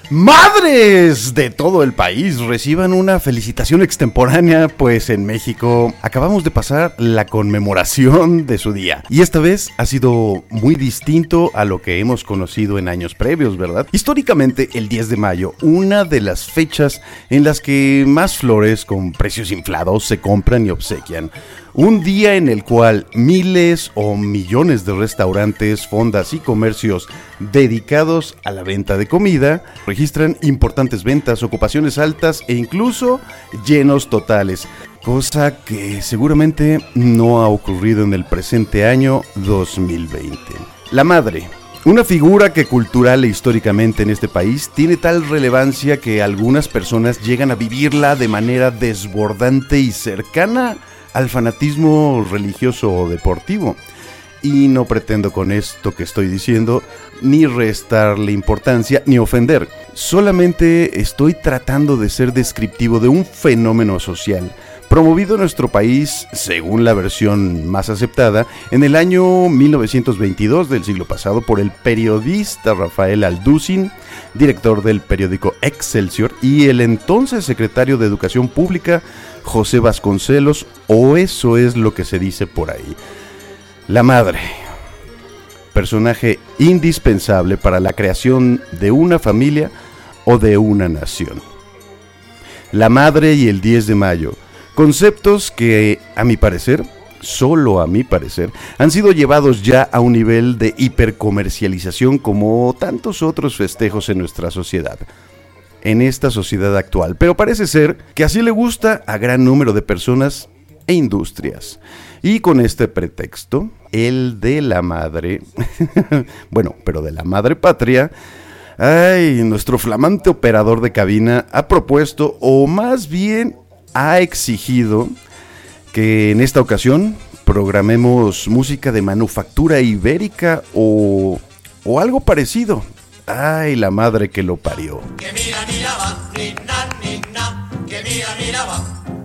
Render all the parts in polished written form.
Madres de todo el país, reciban una felicitación extemporánea, pues en México acabamos de pasar la conmemoración de su día. Y esta vez ha sido muy distinto a lo que hemos conocido en años previos, ¿verdad? Históricamente, el 10 de mayo, una de las fechas en las que más flores con precios inflados se compran y obsequian. Un día en el cual miles o millones de restaurantes, fondas y comercios dedicados a la venta de comida registran importantes ventas, ocupaciones altas e incluso llenos totales, cosa que seguramente no ha ocurrido en el presente año 2020. La madre, una figura que cultural e históricamente en este país tiene tal relevancia que algunas personas llegan a vivirla de manera desbordante y cercana al fanatismo religioso o deportivo. Y no pretendo con esto que estoy diciendo ni restarle importancia ni ofender. Solamente estoy tratando de ser descriptivo de un fenómeno social promovido en nuestro país, según la versión más aceptada, en el año 1922 del siglo pasado por el periodista Rafael Alducin, director del periódico Excelsior, y el entonces secretario de Educación Pública, José Vasconcelos, o eso es lo que se dice por ahí. La madre, personaje indispensable para la creación de una familia o de una nación. La madre y el 10 de mayo, conceptos que, a mi parecer, solo a mi parecer, han sido llevados ya a un nivel de hipercomercialización como tantos otros festejos en nuestra sociedad. En esta sociedad actual, pero parece ser que así le gusta a gran número de personas e industrias. Y con este pretexto, el de la madre, bueno, pero de la madre patria, nuestro flamante operador de cabina ha propuesto, o más bien ha exigido, que en esta ocasión programemos música de manufactura ibérica o algo parecido. Ay, la madre que lo parió. Que mira, va, ni na, que mira, va.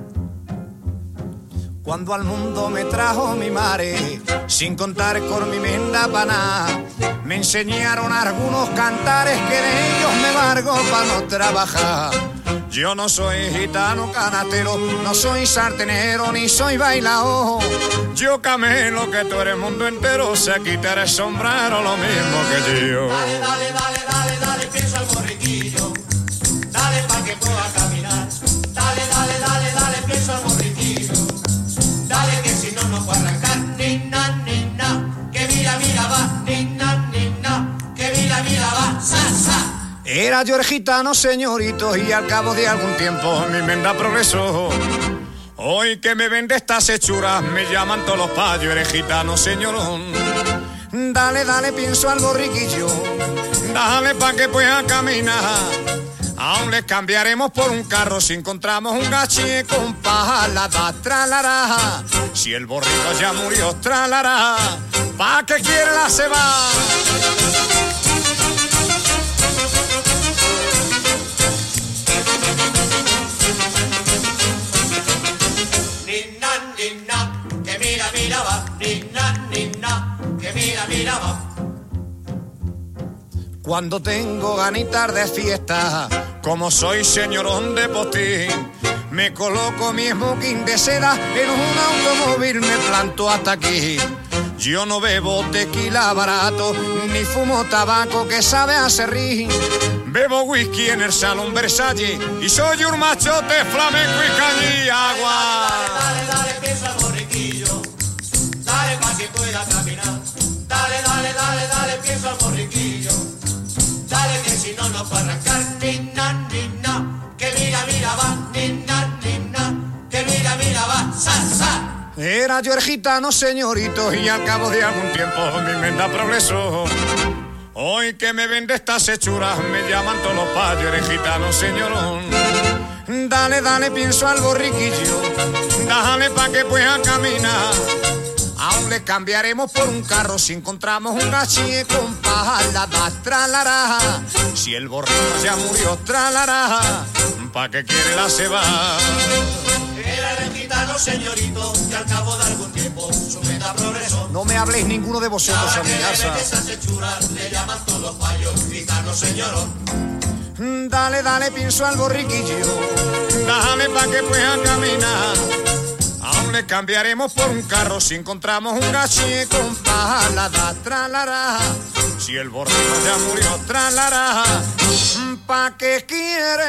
Cuando al mundo me trajo mi madre, sin contar con mi menda paná, me enseñaron algunos cantares que de ellos me largo para no trabajar. Yo no soy gitano canatero, no soy sartenero, ni soy bailaojo. Yo camelo que tú eres mundo entero, se quitará el sombrero lo mismo que yo. Dale, pienso al borriquillo. Dale pa' que pueda caminar. Dale, pienso al borriquillo. Dale que si no, no puedo arrancar. Ni na, que mira, va. Ni na, que mira, va. Sa. Era yo el gitano, señorito, y al cabo de algún tiempo mi menda progresó. Hoy que me vende estas hechuras, me llaman todos los payos, eres gitano, señorón. Dale, pienso al borriquillo, dale pa' que pueda caminar. Aún les cambiaremos por un carro si encontramos un gache con pala, tralará. Si el borrico ya murió, tralará. ¿Pa' qué quiere la ceba? Que mira, va, ni na, que mira, va. Cuando tengo ganitas de fiesta, como soy señorón de postín, me coloco mi smoking de seda, en un automóvil me planto hasta aquí. Yo no bebo tequila barato, ni fumo tabaco que sabe a serrín. Bebo whisky en el salón Versalles y soy un machote flamenco y cañiagua. Dale, pienso al borriquillo. Dale pa' que pueda caminar. Dale, pienso al borriquillo. Dale que si no, no puedo arrancar. Ni na, que mira, va. Ni na, que mira, va. Sa. Era yo el gitano, señorito, y al cabo de algún tiempo mi menda progresó. Hoy que me vende estas hechuras, me llaman todos los payos, eres gitano, señorón. Dale, pienso al borriquillo, dale pa' que pueda caminar. Aún le cambiaremos por un carro si encontramos un gache con pala, tralará. Si el borrico ya murió, tralará. ¿Pa' qué quiere la ceba? Era el gitano, señorito, y al cabo de algún tiempo su meta progresó. No me habléis ninguno de vosotros a mi casa. Esas hechuras le llaman todos los payos, gitano, señorón. Dale, dale, pienso al borriquillo, dale pa' que pueda caminar. Aún le cambiaremos por un carro si encontramos un gaché con palada, tralará. Si el borrico ya murió, tralará. ¿Pa' qué quiere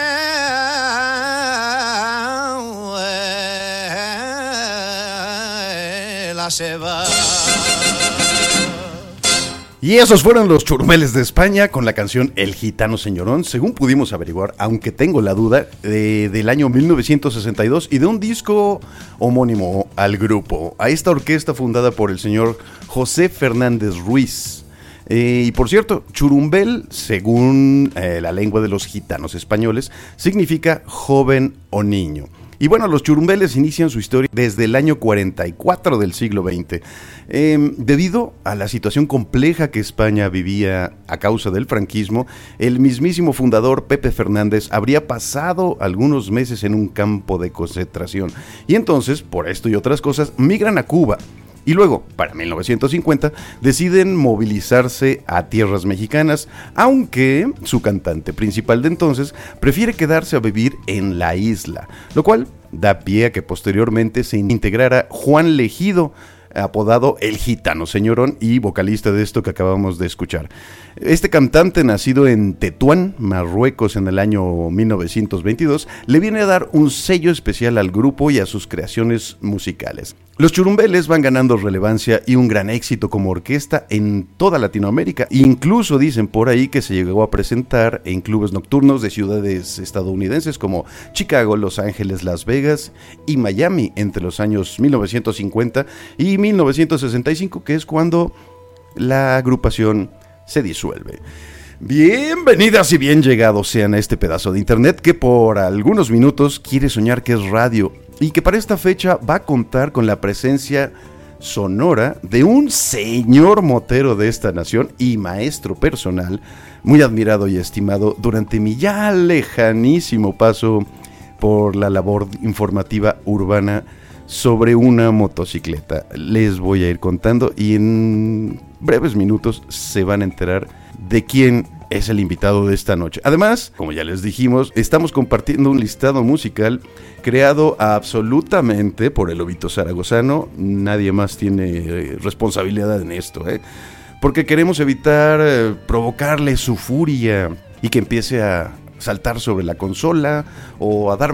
la ceba? Y esos fueron los Churumeles de España con la canción El Gitano Señorón, según pudimos averiguar, aunque tengo la duda, del año 1962 y de un disco homónimo al grupo, a esta orquesta fundada por el señor José Fernández Ruiz. Y por cierto, churumbel, según la lengua de los gitanos españoles, significa joven o niño. Y bueno, los churumbeles inician su historia desde el año 44 del siglo XX. Debido a la situación compleja que España vivía a causa del franquismo, el mismísimo fundador Pepe Fernández habría pasado algunos meses en un campo de concentración. Y entonces, por esto y otras cosas, migran a Cuba. Y luego, para 1950, deciden movilizarse a tierras mexicanas, aunque su cantante principal de entonces prefiere quedarse a vivir en la isla, lo cual da pie a que posteriormente se integrara Juan Legido, apodado El Gitano Señorón y vocalista de esto que acabamos de escuchar. Este cantante, nacido en Tetuán, Marruecos, en el año 1922, le viene a dar un sello especial al grupo y a sus creaciones musicales. Los churumbeles van ganando relevancia y un gran éxito como orquesta en toda Latinoamérica. Incluso dicen por ahí que se llegó a presentar en clubes nocturnos de ciudades estadounidenses como Chicago, Los Ángeles, Las Vegas y Miami entre los años 1950 y 1965, que es cuando la agrupación se disuelve. Bienvenidas y bien llegados sean a este pedazo de internet que por algunos minutos quiere soñar que es radio y que para esta fecha va a contar con la presencia sonora de un señor motero de esta nación y maestro personal, muy admirado y estimado durante mi ya lejanísimo paso por la labor informativa urbana sobre una motocicleta. Les voy a ir contando y en breves minutos se van a enterar de quién es el invitado de esta noche. Además, como ya les dijimos, estamos compartiendo un listado musical creado absolutamente por el Lobito Zaragozano. Nadie más tiene responsabilidad en esto, porque queremos evitar provocarle su furia y que empiece a saltar sobre la consola o a dar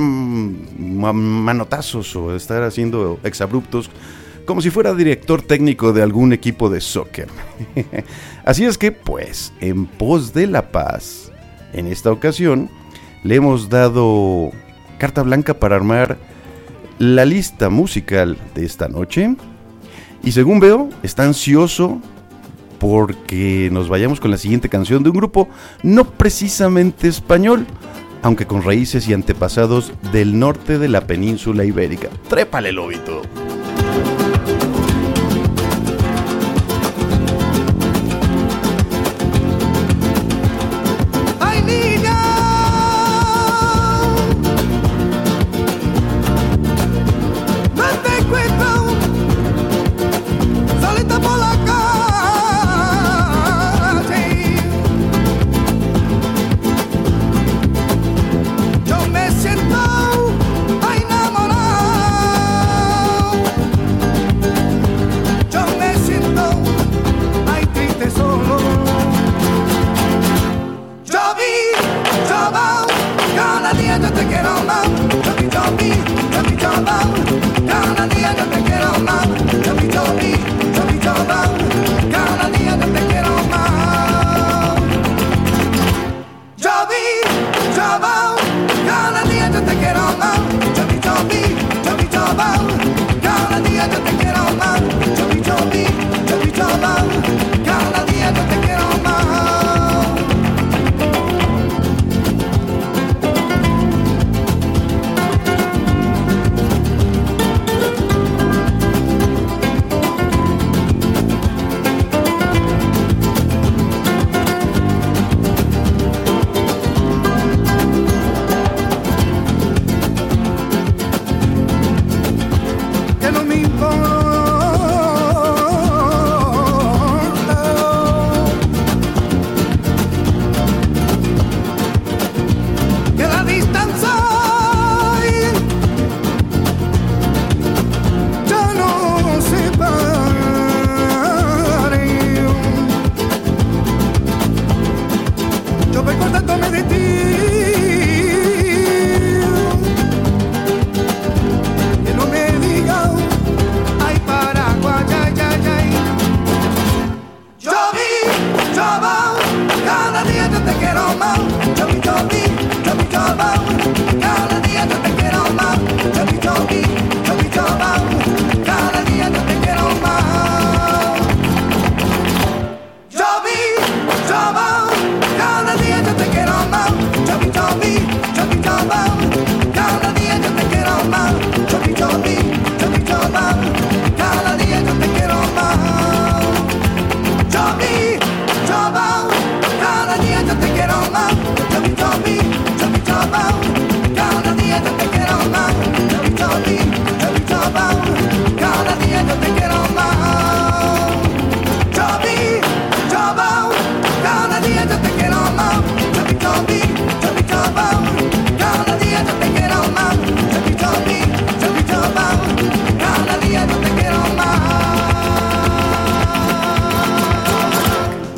manotazos o estar haciendo exabruptos como si fuera director técnico de algún equipo de soccer. Así es que, pues, en pos de la paz, en esta ocasión, le hemos dado carta blanca para armar la lista musical de esta noche. Y según veo, está ansioso porque nos vayamos con la siguiente canción de un grupo no precisamente español, aunque con raíces y antepasados del norte de la península ibérica. ¡Trépale, Lobito!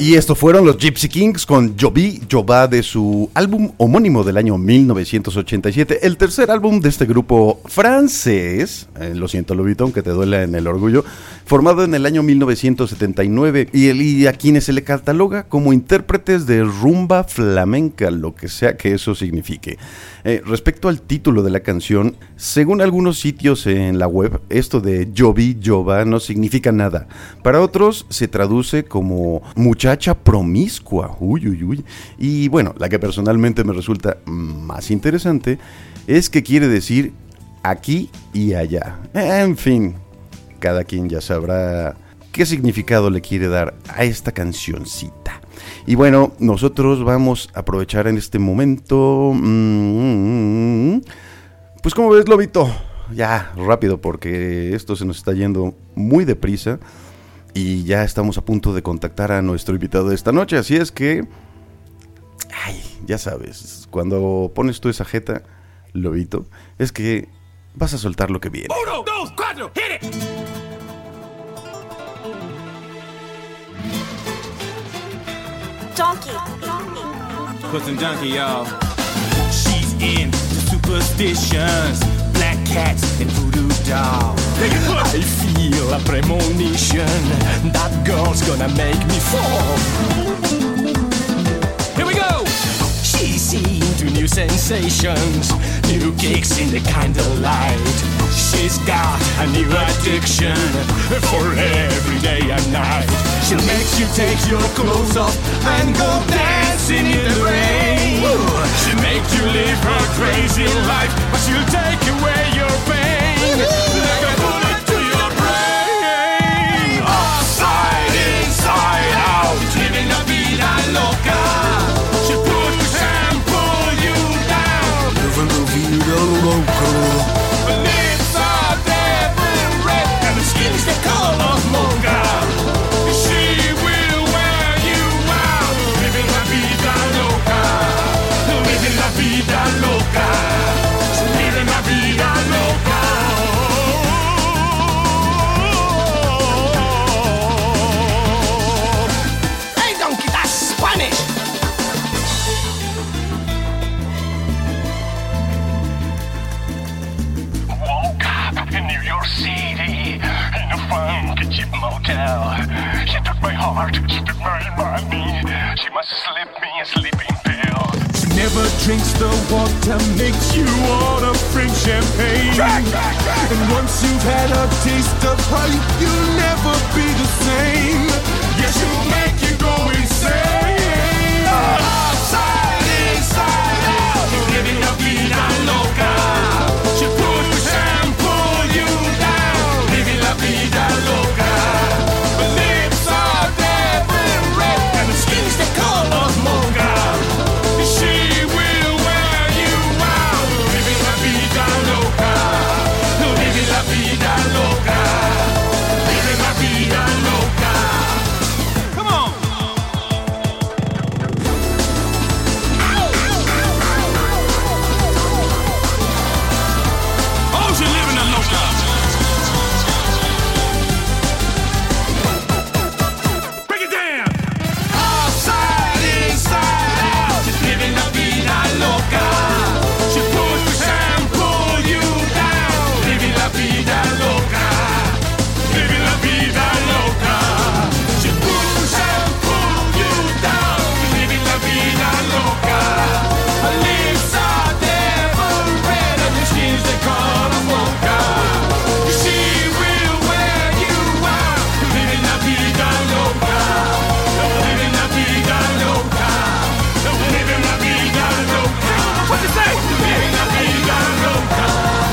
Y estos fueron los Gypsy Kings con Yo Vi, Yo Va de su álbum homónimo del año 1987, el tercer álbum de este grupo francés, lo siento Lobito, aunque te duela en el orgullo, formado en el año 1979 y a quienes se le cataloga como intérpretes de rumba flamenca, lo que sea que eso signifique. Respecto al título de la canción, según algunos sitios en la web, esto de Yo Vi, Yo Va no significa nada. Para otros se traduce como muchacha promiscua. Uy, uy, uy. Y bueno, la que personalmente me resulta más interesante es que quiere decir aquí y allá. En fin, cada quien ya sabrá qué significado le quiere dar a esta cancioncita. Y bueno, nosotros vamos a aprovechar en este momento... Pues como ves, Lobito, ya rápido porque esto se nos está yendo muy deprisa y ya estamos a punto de contactar a nuestro invitado de esta noche. Así es que... Ay, ya sabes, cuando pones tú esa jeta, Lobito, es que vas a soltar lo que viene. 1, 2, 4, hit it! Donkey. Put some donkey, y'all. She's into superstitions, black cats and voodoo dolls. I feel a premonition, that girl's gonna make me fall. Here we go! She's into new sensations, new kicks in the candlelight. She's got a new addiction for every day and night. She'll make you take your clothes off and go dancing in the rain. She'll make you live her crazy life, but she'll take away your pain like a bullet to your brain. Upside, inside out, living la vida loca. She'll push and pull you down. Living la vida loca. Lips are devil red and the skin's the color of mocha. She will wear you out. Living la vida loca. Living la vida loca. Living la vida loca. Hey, donkey, that's Spanish. Woke up in New York City in a funky cheap motel. She took my heart, she took my money. She must slip me a sleeping pill. She never drinks the water, makes you wanna drink champagne. And once you've had a taste of her, you'll never be the same. Yeah, she'll make you go insane. Outside, inside out, living la vida loca. She'll push and pull you down, living la vida loca. Her lips are devil red and the skin's the color of mocha. She will wear you out, living la vida loca. Living la vida loca. Living la vida loca. Come on. Oh, she living la loca. Break it down. Outside, inside out, she's living la vida loca. She push and pull you down, living la vida loca. Living la vida loca. She push and pull you down, living la vida loca. Her lips are devil red and her skin's the color of mocha. She will wear you out, living la vida loca. Living la vida loca. Living la vida loca. What you say? Living la vida loca.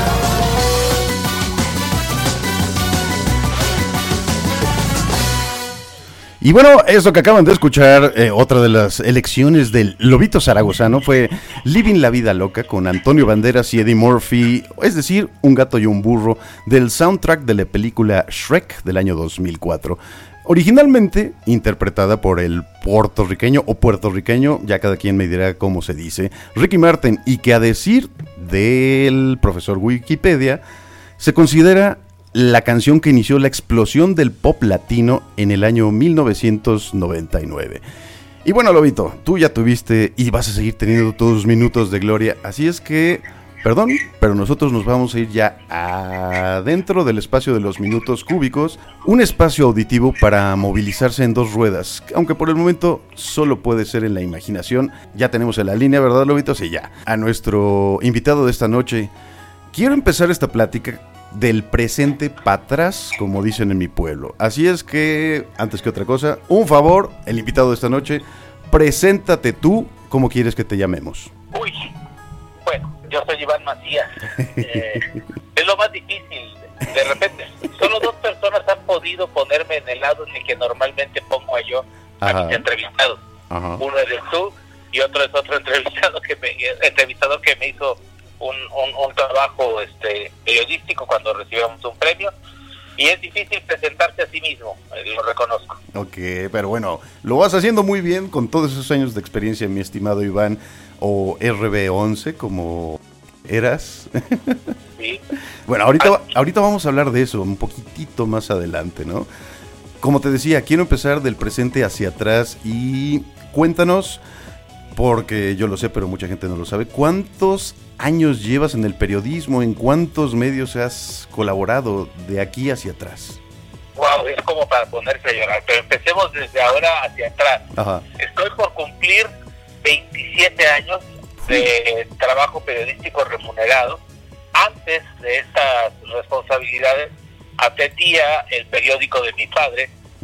Y bueno, eso que acaban de escuchar, otra de las elecciones del Lobito Zaragozano fue Living la Vida Loca con Antonio Banderas y Eddie Murphy, es decir, Un gato y un burro, del soundtrack de la película Shrek del año 2004. Originalmente interpretada por el puertorriqueño o puertorriqueño, ya cada quien me dirá cómo se dice, Ricky Martin, y que a decir del profesor Wikipedia, se considera la canción que inició la explosión del pop latino en el año 1999. Y bueno, Lobito, tú ya tuviste y vas a seguir teniendo tus minutos de gloria, así es que, perdón, pero nosotros nos vamos a ir ya adentro del espacio de los minutos cúbicos, un espacio auditivo para movilizarse en dos ruedas, aunque por el momento solo puede ser en la imaginación. Ya tenemos en la línea, ¿verdad, Lobito? Sí, ya. A nuestro invitado de esta noche. Quiero empezar esta plática del presente para atrás, como dicen en mi pueblo. Así es que, antes que otra cosa, un favor, el invitado de esta noche, preséntate tú, ¿cómo quieres que te llamemos? Uy, bueno, yo soy Iván Macías. Es lo más difícil. De repente, solo 2 personas han podido ponerme en el lado en el que normalmente pongo a mis entrevistados. Ajá. Uno eres tú y otro es otro entrevistador que me hizo un trabajo periodístico cuando recibimos un premio, y es difícil presentarse a sí mismo, lo reconozco. Ok, pero bueno, lo vas haciendo muy bien con todos esos años de experiencia, mi estimado Iván, o RB11 como eras. Sí. Bueno, ahorita vamos a hablar de eso un poquitito más adelante, ¿no? Como te decía, quiero empezar del presente hacia atrás y cuéntanos, porque yo lo sé, pero mucha gente no lo sabe, ¿cuántos años llevas en el periodismo? ¿En cuántos medios has colaborado de aquí hacia atrás? Wow, es como para ponerse a llorar, pero empecemos desde ahora hacia atrás. Ajá. Estoy por cumplir 27 años de trabajo periodístico remunerado. Antes de estas responsabilidades atendía el periódico de mi padre,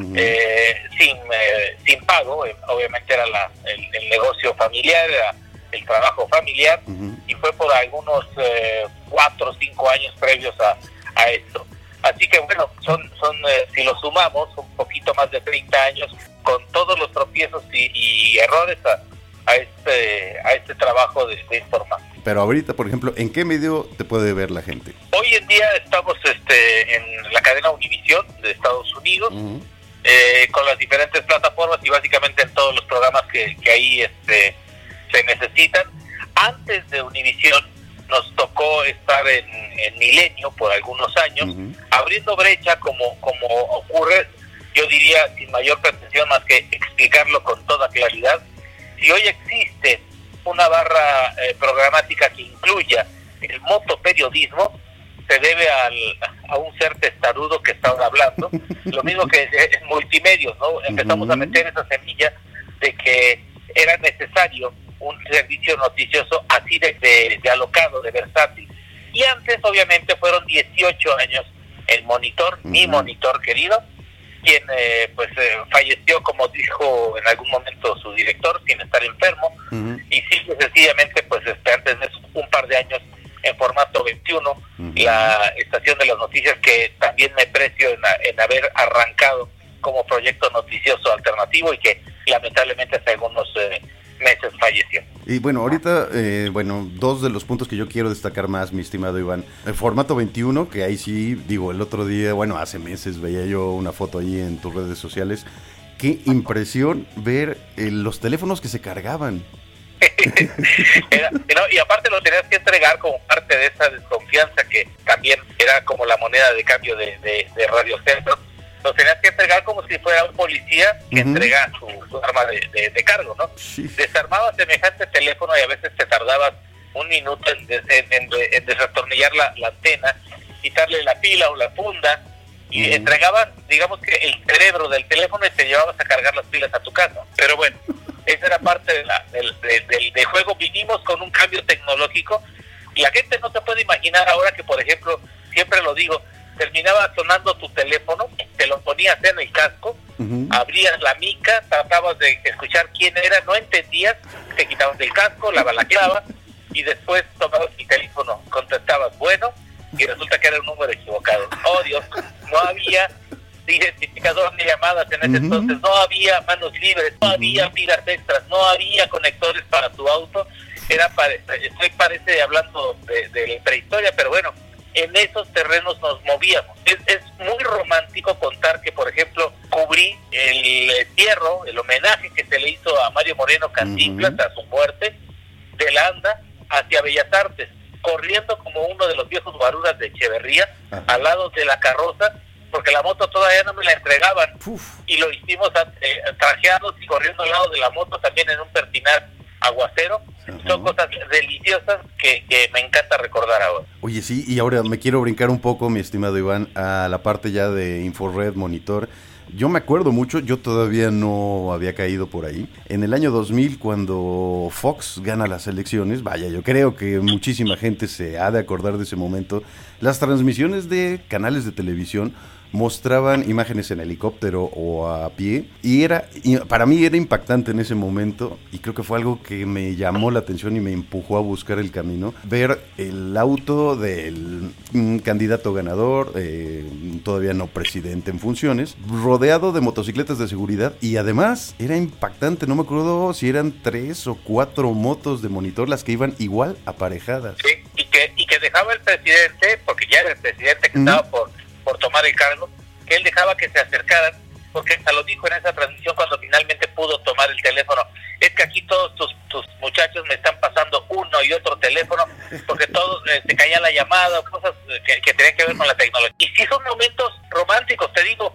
sin pago. Obviamente era el negocio familiar, era el trabajo familiar, y fue por algunos 4 o 5 años previos a esto. Así que bueno, son si lo sumamos, un poquito más de 30 años con todos los tropiezos y errores a este trabajo de informar. Pero ahorita, por ejemplo, ¿en qué medio te puede ver la gente? Hoy en día estamos en la cadena Univisión de Estados Unidos, con las diferentes plataformas y básicamente en todos los programas que ahí se necesitan. Antes de Univisión nos tocó estar en Milenio por algunos años, abriendo brecha como ocurre, yo diría sin mayor pretensión más que explicarlo con toda claridad. Si hoy existe una barra programática que incluya el motoperiodismo, se debe a un ser testarudo que está ahora hablando. Lo mismo que en multimedios, ¿no? Empezamos a meter esa semilla de que era necesario un servicio noticioso así de alocado, de versátil. Y antes, obviamente, fueron 18 años el Monitor, mi Monitor querido, quien falleció, como dijo en algún momento su director, sin estar enfermo, y sí, sencillamente, antes de eso, un par de años en formato 21, la estación de las noticias, que también me precio en haber arrancado como proyecto noticioso alternativo y que lamentablemente hace algunos meses falleció. Y bueno, ahorita, dos de los puntos que yo quiero destacar más, mi estimado Iván. El formato 21, que ahí sí, digo, el otro día, hace meses veía yo una foto ahí en tus redes sociales. Qué impresión ver los teléfonos que se cargaban. Y aparte lo tenías que entregar como parte de esa desconfianza que también era como la moneda de cambio de Radio Centro. Lo tenías que entregar como si fuera un policía que entrega su arma de cargo, ¿no? Sí. Desarmabas semejante teléfono y a veces te tardabas un minuto en desatornillar la antena, quitarle la pila o la funda, y entregabas, digamos que el cerebro del teléfono, y te llevabas a cargar las pilas a tu casa. Pero bueno, esa era parte del juego. Vinimos con un cambio tecnológico y la gente no se puede imaginar ahora que, por ejemplo, siempre lo digo, terminaba sonando tu teléfono, te lo ponías en el casco, abrías la mica, tratabas de escuchar quién era, no entendías, te quitabas del casco, la balaclava, y después tomabas el teléfono, contestabas bueno, y resulta que era un número equivocado. Oh Dios, no había identificador de llamadas en ese entonces, no había manos libres, no había pilas extras, no había conectores para tu auto. Estoy parece hablando de la prehistoria, pero bueno, en esos terrenos nos movíamos. Es muy romántico contar que, por ejemplo, cubrí el entierro, el homenaje que se le hizo a Mario Moreno Cantinflas a su muerte, de la ANDA hacia Bellas Artes. corriendo como uno de los viejos guaruras de Echeverría, al lado de la carroza, porque la moto todavía no me la entregaban. Y lo hicimos trajeados y corriendo al lado de la moto también en un pertinaz aguacero. Son cosas deliciosas que me encanta recordar ahora. Oye, sí, y ahora me quiero brincar un poco, mi estimado Iván, a la parte ya de Infrared Monitor. Yo me acuerdo mucho, yo todavía no había caído por ahí. En el año 2000, cuando Fox gana las elecciones, vaya, yo creo que muchísima gente se ha de acordar de ese momento. Las transmisiones de canales de televisión mostraban imágenes en helicóptero o a pie, y para mí era impactante en ese momento, y creo que fue algo que me llamó la atención y me empujó a buscar el camino, ver el auto del candidato ganador, todavía no presidente en funciones, rodeado de motocicletas de seguridad, y además era impactante, no me acuerdo si eran 3 o 4 motos de monitor las que iban igual aparejadas. Sí, y que dejaba el presidente, porque ya era el presidente que estaba por tomar el cargo, que él dejaba que se acercaran, porque hasta lo dijo en esa transmisión cuando finalmente pudo tomar el teléfono: es que aquí todos tus muchachos me están pasando uno y otro teléfono, porque todos se caía la llamada, cosas que tenían que ver con la tecnología. Y sí son momentos románticos, te digo,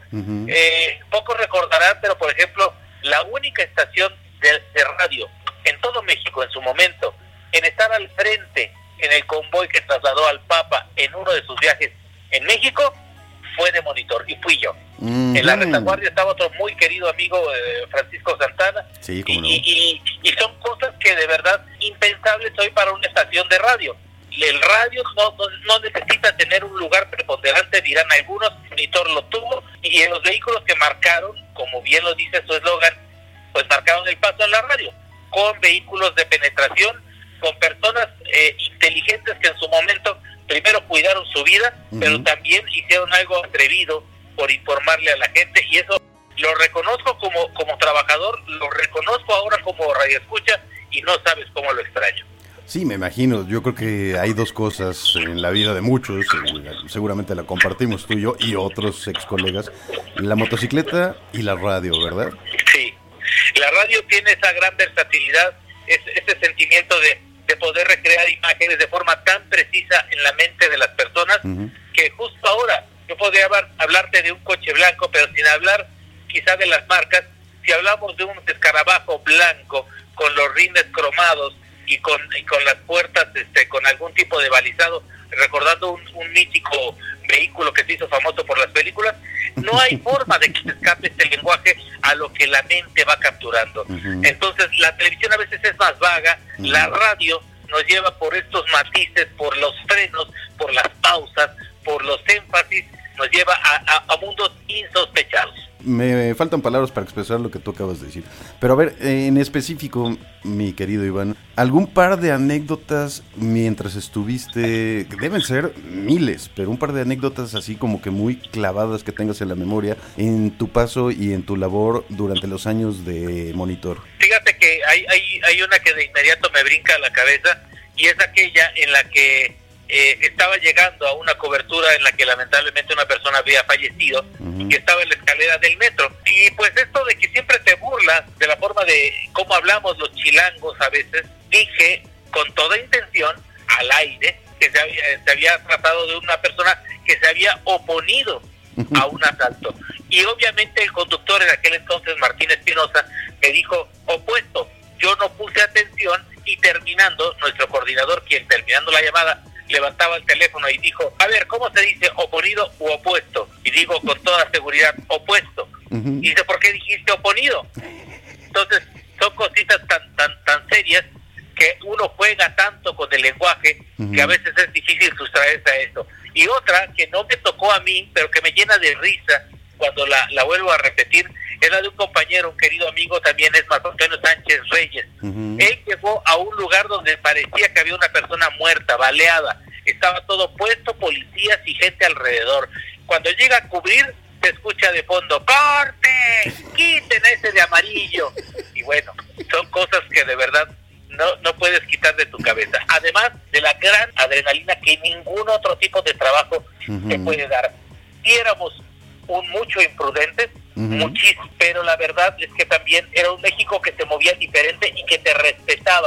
pocos recordarán, pero por ejemplo, la única estación de radio en todo México en su momento, en estar al frente en el convoy que trasladó al Papa en uno de sus viajes en México, fue de Monitor, y fui yo. En la retaguardia estaba otro muy querido amigo, Francisco Santana. Sí, cómo no. Y son cosas que de verdad impensables hoy para una estación de radio. El radio no necesita tener un lugar preponderante, dirán algunos. Monitor lo tuvo, y en los vehículos que marcaron, como bien lo dice su eslogan, pues marcaron el paso en la radio, con vehículos de penetración, con personas inteligentes que en su momento primero cuidaron su vida, pero también hicieron algo atrevido por informarle a la gente, y eso lo reconozco como trabajador, lo reconozco ahora como radioescucha, y no sabes cómo lo extraño. Sí, me imagino. Yo creo que hay dos cosas en la vida de muchos, seguramente la compartimos tú y yo y otros ex colegas: la motocicleta y la radio, ¿verdad? Sí, la radio tiene esa gran versatilidad, ese sentimiento de poder recrear imágenes de forma tan precisa en la mente de las personas, que justo ahora yo podría hablarte de un coche blanco, pero sin hablar quizá de las marcas. Si hablamos de un escarabajo blanco con los rines cromados y con las puertas con algún tipo de balizado, recordando un mítico vehículo que se hizo famoso por las películas, no hay forma de que se escape este lenguaje a lo que la mente va capturando. Entonces la televisión a veces es más vaga, la radio nos lleva por estos matices, por los frenos, por las pausas, por los énfasis, nos lleva a mundos insospechados. Me faltan palabras para expresar lo que tú acabas de decir. Pero a ver, en específico, mi querido Iván, ¿algún par de anécdotas mientras estuviste? Deben ser miles, pero un par de anécdotas así como que muy clavadas que tengas en la memoria en tu paso y en tu labor durante los años de Monitor. Fíjate que hay una que de inmediato me brinca a la cabeza, y es aquella en la que estaba llegando a una cobertura en la que lamentablemente una persona había fallecido, y que estaba en la escalera del metro. Y pues esto de que siempre te burlas de la forma de cómo hablamos los chilangos a veces, dije con toda intención al aire que se había tratado de una persona que se había oponido a un asalto. Y obviamente el conductor en aquel entonces, Martín Espinosa, me dijo opuesto. Yo no puse atención, y terminando, nuestro coordinador, quien terminando la llamada levantaba el teléfono y dijo: a ver, ¿cómo se dice oponido u opuesto? Y digo con toda seguridad, opuesto. Y dice: ¿por qué dijiste oponido? Entonces son cositas tan serias que uno juega tanto con el lenguaje que a veces es difícil sustraerse a esto. Y otra que no me tocó a mí, pero que me llena de risa cuando la vuelvo a repetir, es la de un compañero, un querido amigo también, es Marco Antonio Sánchez Reyes. Él llegó a un lugar donde parecía que había una persona muerta, baleada. Estaba todo puesto, policías y gente alrededor. Cuando llega a cubrir, se escucha de fondo: ¡corte! ¡Quiten ese de amarillo! Y bueno, son cosas que de verdad no puedes quitar de tu cabeza. Además de la gran adrenalina que ningún otro tipo de trabajo te puede dar. Y éramos mucho imprudentes, muchísimo, pero la verdad es que también era un México que se movía diferente y que te respetaba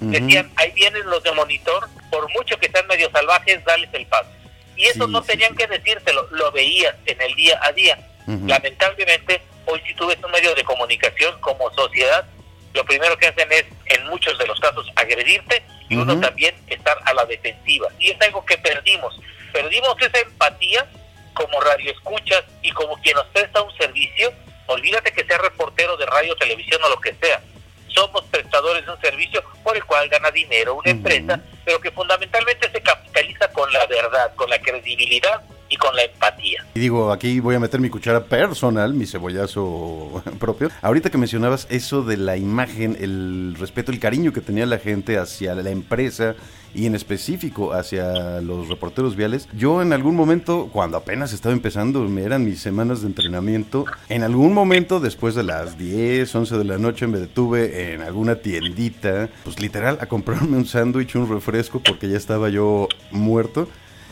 Decían, ahí vienen los de Monitor, por mucho que sean medio salvajes, dales el paso. Y eso no tenían que decírtelo, lo veías en el día a día. Lamentablemente, hoy si tú ves un medio de comunicación como sociedad, lo primero que hacen es, en muchos de los casos, agredirte y uno también estar a la defensiva. Y es algo que perdimos. Perdimos esa empatía como radioescuchas y como quien nos presta un servicio. Olvídate que sea reportero de radio, televisión o lo que sea. Somos prestadores de un servicio por el cual gana dinero una empresa, pero que fundamentalmente se capitaliza con la verdad, con la credibilidad y con la empatía. Y digo, aquí voy a meter mi cuchara personal, mi cebollazo propio. Ahorita que mencionabas eso de la imagen, el respeto, el cariño que tenía la gente hacia la empresa y en específico hacia los reporteros viales, yo en algún momento, cuando apenas estaba empezando, eran mis semanas de entrenamiento, en algún momento después de las 10, 11 de la noche me detuve en alguna tiendita, pues literal a comprarme un sándwich, un refresco, porque ya estaba yo muerto.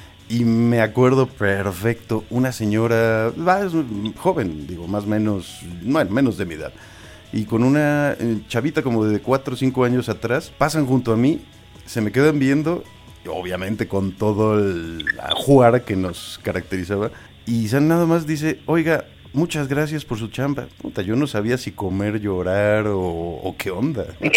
Y me acuerdo perfecto, una señora joven, digo, más o menos, bueno, menos de mi edad, y con una chavita como de 4 o 5 años atrás, pasan junto a mí, se me quedan viendo, obviamente con todo el ajuar que nos caracterizaba, y nada más dice, oiga, muchas gracias por su chamba. Puta, yo no sabía si comer, llorar o qué onda. ¿Sí?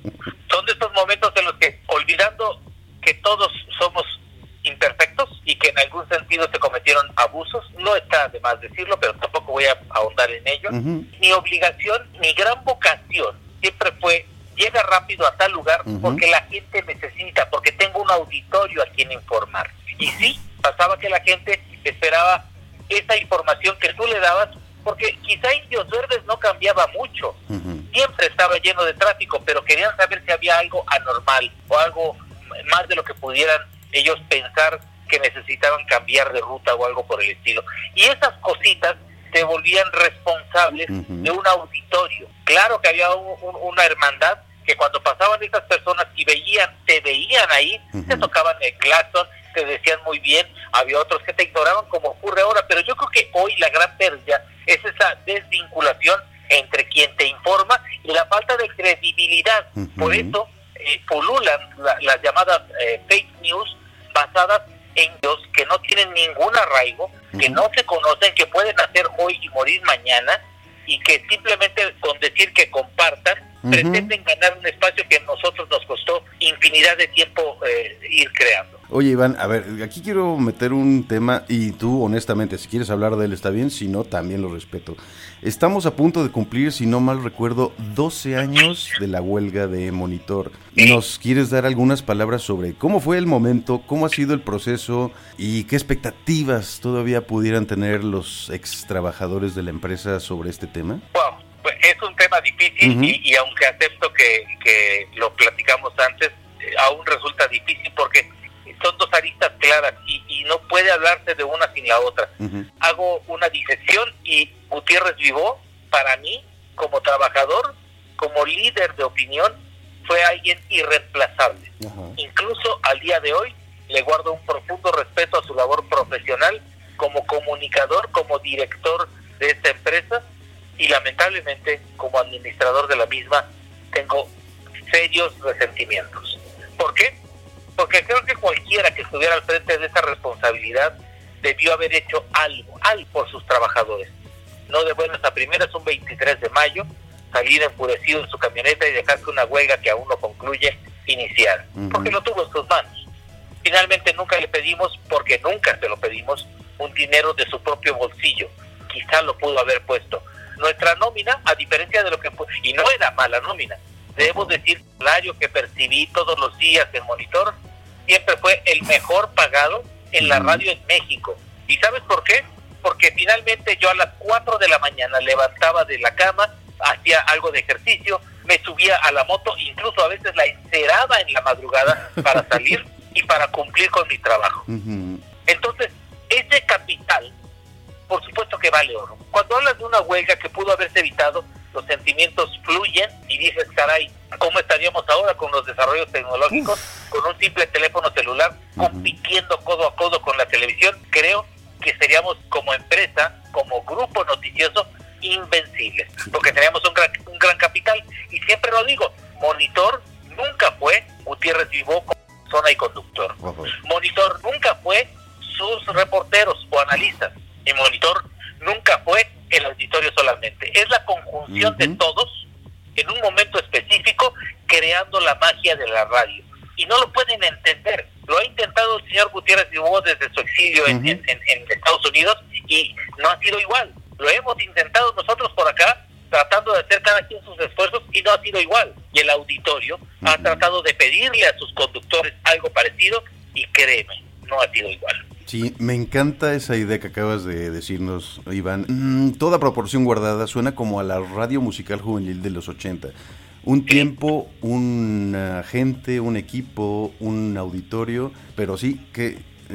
Son de estos momentos en los que, olvidando que todos somos imperfectos y que en algún sentido se cometieron abusos, no está de más decirlo, pero tampoco voy a ahondar en ello. Mi obligación, mi gran vocación siempre fue: llega rápido a tal lugar porque la gente necesita, porque tengo un auditorio a quien informar. Y sí, pasaba que la gente esperaba esa información que tú le dabas, porque quizá Indios Verdes no cambiaba mucho, siempre estaba lleno de tráfico, pero querían saber si había algo anormal o algo más de lo que pudieran ellos pensar que necesitaban cambiar de ruta o algo por el estilo. Y esas cositas se volvían responsables de un auditorio. Claro que había una hermandad que cuando pasaban estas personas y te veían ahí, te tocaban el claxon, te decían muy bien, había otros que te ignoraban como ocurre ahora, pero yo creo que hoy la gran pérdida es esa desvinculación entre quien te informa y la falta de credibilidad. Por eso pululan las llamadas fake news basadas en los que no tienen ningún arraigo, que no se conocen, que pueden hacer hoy y morir mañana, y que simplemente con decir que compartan, pretenden ganar un espacio que a nosotros nos costó infinidad de tiempo ir creando. Oye, Iván, a ver, aquí quiero meter un tema, y tú honestamente, si quieres hablar de él está bien, si no, también lo respeto. Estamos a punto de cumplir, si no mal recuerdo, 12 años de la huelga de Monitor. ¿Nos quieres dar algunas palabras sobre cómo fue el momento, cómo ha sido el proceso y qué expectativas todavía pudieran tener los ex trabajadores de la empresa sobre este tema? Wow, pues es un tema difícil y aunque acepto que lo platicamos antes, aún resulta difícil porque son dos aristas claras y no puede hablarse de una sin la otra. Hago una disección y Gutiérrez Vivó, para mí, como trabajador, como líder de opinión, fue alguien irreemplazable. Incluso al día de hoy le guardo un profundo respeto a su labor profesional como comunicador, como director de esta empresa, y lamentablemente como administrador de la misma tengo serios resentimientos. ¿Por qué? Porque creo que cualquiera que estuviera al frente de esa responsabilidad debió haber hecho algo por sus trabajadores. No de buenas a primeras, un 23 de mayo, salir enfurecido en su camioneta y dejar que una huelga que aún no concluye iniciara, porque lo tuvo en sus manos. Finalmente nunca le pedimos, porque nunca se lo pedimos, un dinero de su propio bolsillo. Quizá lo pudo haber puesto. Nuestra nómina, a diferencia de lo que fue, y no era mala nómina, debo decir, el salario que percibí todos los días en Monitor siempre fue el mejor pagado en la radio en México. ¿Y sabes por qué? Porque finalmente yo a las 4 de la mañana levantaba de la cama, hacía algo de ejercicio, me subía a la moto, incluso a veces la enceraba en la madrugada para salir y para cumplir con mi trabajo. Entonces, ese capital, por supuesto que vale oro. Cuando hablas de una huelga que pudo haberse evitado, los sentimientos fluyen y dices, caray, ¿cómo estaríamos ahora con los desarrollos tecnológicos, con un simple teléfono celular, compitiendo codo a codo con la televisión? Creo que seríamos como empresa, como grupo noticioso, invencibles, porque teníamos un gran capital. Y siempre lo digo, Monitor nunca fue feminicidio en Estados Unidos, y no ha sido igual. Lo hemos intentado nosotros por acá, tratando de hacer cada quien sus esfuerzos, y no ha sido igual. Y el auditorio ha tratado de pedirle a sus conductores algo parecido, y créeme, no ha sido igual. Sí, me encanta esa idea que acabas de decirnos, Iván. Toda proporción guardada, suena como a la radio musical juvenil de los 80. Un tiempo, una gente, un equipo, un auditorio, pero sí que,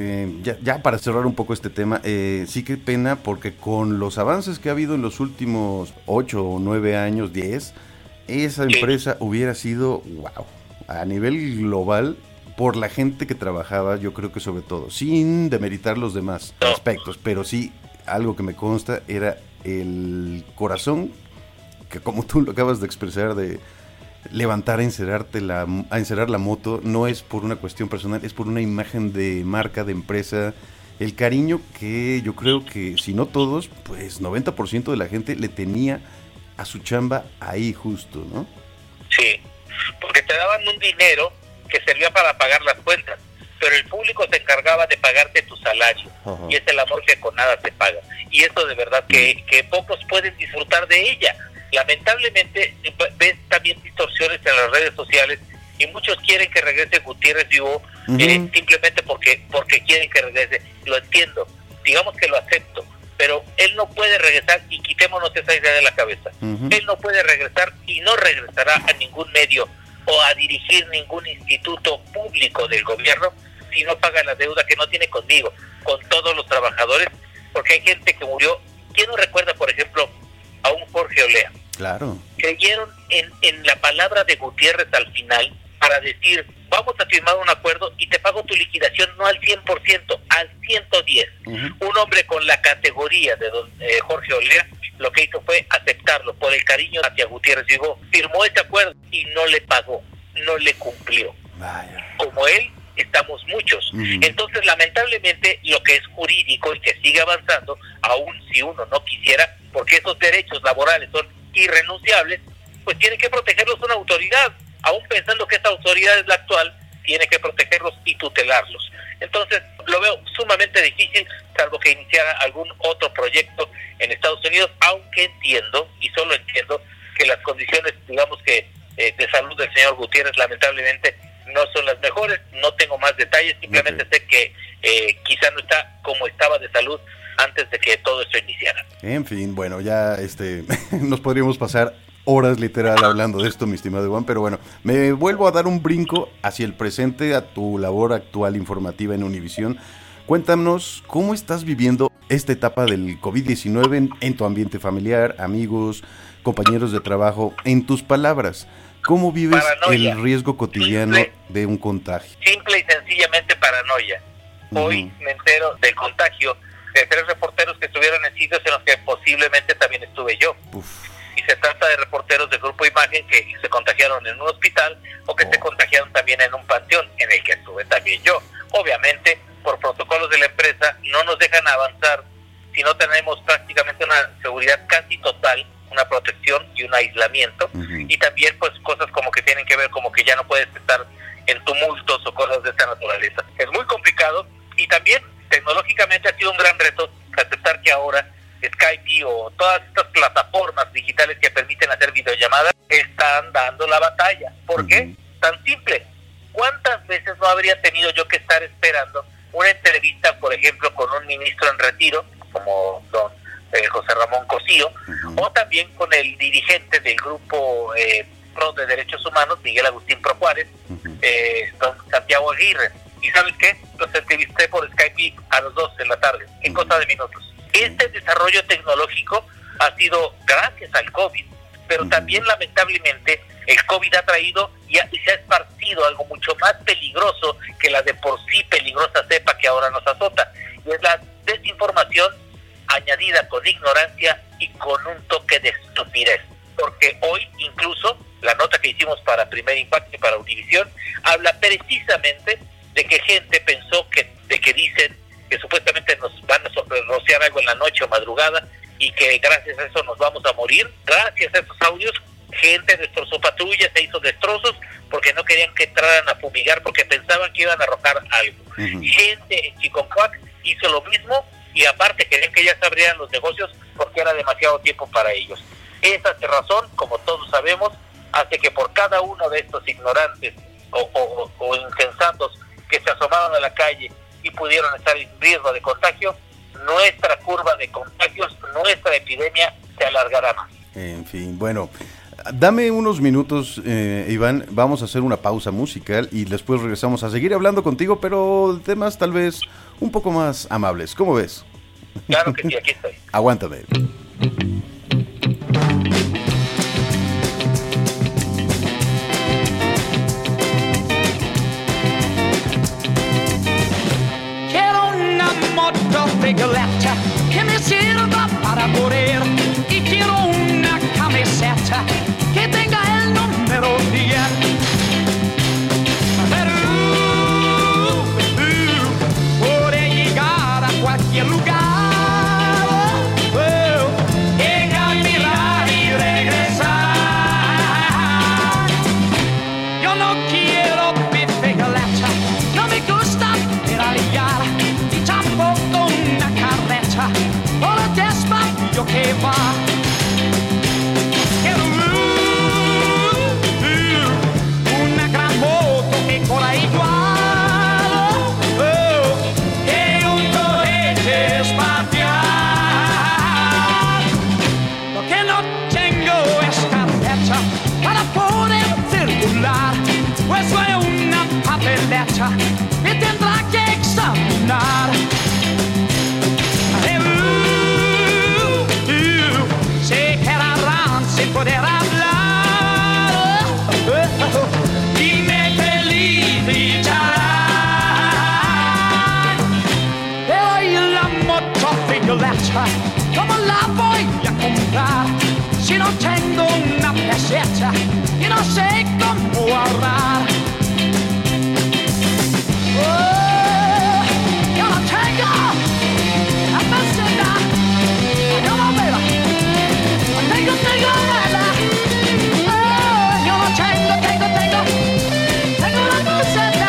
ya para cerrar un poco este tema, sí que pena, porque con los avances que ha habido en los últimos 8 o 9 años, 10, esa empresa hubiera sido, wow, a nivel global, por la gente que trabajaba, yo creo que sobre todo, sin demeritar los demás aspectos, pero sí, algo que me consta era el corazón, que como tú lo acabas de expresar, de levantar a encerar la moto, no es por una cuestión personal, es por una imagen de marca, de empresa, el cariño que yo creo que, si no todos, pues 90% de la gente le tenía a su chamba ahí justo, ¿no? Sí, porque te daban un dinero que servía para pagar las cuentas, pero el público se encargaba de pagarte tu salario. Uh-huh. Y es el amor que con nada se paga, y eso de verdad que pocos pueden disfrutar de ella. Lamentablemente ves también distorsiones en las redes sociales, y muchos quieren que regrese Gutiérrez Vivo, simplemente porque quieren que regrese. Lo entiendo, digamos que lo acepto, pero él no puede regresar, y quitémonos esa idea de la cabeza. Él no puede regresar, y no regresará a ningún medio o a dirigir ningún instituto público del gobierno si no paga la deuda que no tiene conmigo, con todos los trabajadores, porque hay gente que murió. ¿Quién no recuerda, por ejemplo, a un Jorge Olea? Claro. Creyeron en la palabra de Gutiérrez al final para decir, vamos a firmar un acuerdo y te pago tu liquidación no al 100%, al 110%. Un hombre con la categoría de don Jorge Olea lo que hizo fue aceptarlo por el cariño hacia Gutiérrez Vivo, firmó ese acuerdo y no le pagó, no le cumplió. Vaya. Como él, estamos muchos. Entonces, lamentablemente, lo que es jurídico y que sigue avanzando, aun si uno no quisiera, porque esos derechos laborales son irrenunciables, pues tiene que protegerlos una autoridad, aun pensando que esta autoridad es la actual, tiene que protegerlos y tutelarlos. Entonces, lo veo sumamente difícil, salvo que iniciara algún otro proyecto en Estados Unidos, aunque entiendo, y solo entiendo, que las condiciones, digamos que de salud del señor Gutiérrez, lamentablemente, no son las mejores. No tengo más detalles, simplemente sé que quizá no está como estaba de salud antes de que todo esto iniciara. En fin, bueno, ya nos podríamos pasar horas literal hablando de esto, mi estimado Iván, pero bueno, me vuelvo a dar un brinco hacia el presente, a tu labor actual informativa en Univisión. Cuéntanos, ¿cómo estás viviendo esta etapa del COVID-19 en tu ambiente familiar, amigos, compañeros de trabajo? En tus palabras, ¿cómo vives paranoia, el riesgo cotidiano de un contagio? Simple y sencillamente paranoia. Hoy me entero del contagio de 3 reporteros que estuvieron en sitios en los que posiblemente también estuve yo. Y se trata de reporteros del Grupo Imagen que se contagiaron en un hospital o que se contagiaron también en un panteón en el que estuve también yo. Obviamente, por protocolos de la empresa, no nos dejan avanzar si no tenemos prácticamente una seguridad casi total, una protección y un aislamiento. Y también pues cosas como que tienen que ver como que ya no puedes estar en tumultos o cosas de esta naturaleza. Es muy complicado, y también tecnológicamente ha sido un gran reto aceptar que ahora Skype o todas estas plataformas digitales que permiten hacer videollamadas están dando la batalla. ¿Por qué? Tan simple. ¿Cuántas veces no habría tenido yo que estar esperando una entrevista, por ejemplo, con un ministro en retiro, como don José Ramón Cosío, o también con el dirigente del grupo Pro de Derechos Humanos, Miguel Agustín Pro Juárez, don Santiago Aguirre? ¿Y sabes qué? Los entrevisté por Skype a los 2 de la tarde, en cosa de minutos. Este desarrollo tecnológico ha sido gracias al COVID, pero también lamentablemente el COVID ha traído y se ha esparcido algo mucho más peligroso que la de por sí peligrosa cepa que ahora nos azota, y es la desinformación añadida con ignorancia y con un toque de estupidez. Porque hoy incluso la nota que hicimos para Primer Impacto y para Univisión habla precisamente de que gente pensó que dicen que supuestamente nos van a rociar algo en la noche o madrugada y que gracias a eso nos vamos a morir. Gracias a esos audios, gente destrozó patrullas, se hizo destrozos porque no querían que entraran a fumigar porque pensaban que iban a arrojar algo. Gente en Chiconcuac hizo lo mismo, y aparte querían que ya se abrieran los negocios porque era demasiado tiempo para ellos. Esa razón, como todos sabemos, hace que por cada uno de estos ignorantes o insensatos que se asomaron a la calle y pudieron estar en riesgo de contagio, nuestra curva de contagios, nuestra epidemia se alargará más. En fin, bueno, dame unos minutos, Iván, vamos a hacer una pausa musical y después regresamos a seguir hablando contigo, pero temas tal vez un poco más amables. ¿Cómo ves? Claro que sí, aquí estoy. Aguántame. Motofiguretta che mi sirva para correr y quiero una camiseta que tenga el número 10. Puede llegar a cualquier lugar, llegar, mirar y regresar. Yo no quiero bifiguretta, no me gusta pedalear y tampoco una carreta o la despacio que va. Quiero una gran moto que corra igual que un cohete espacial. Lo que no tengo es carreta para poder circular, pues soy una papeleta y tendrá que examinar. Se quedarán sin poder hablar y me felicitarán. Pero la motofiguretta, ¿cómo la voy a comprar si no tengo una peseta y no sé cómo ahorrar? Yo no tengo la peseta, yo no veo. Tengo nada. Yo no tengo la peseta.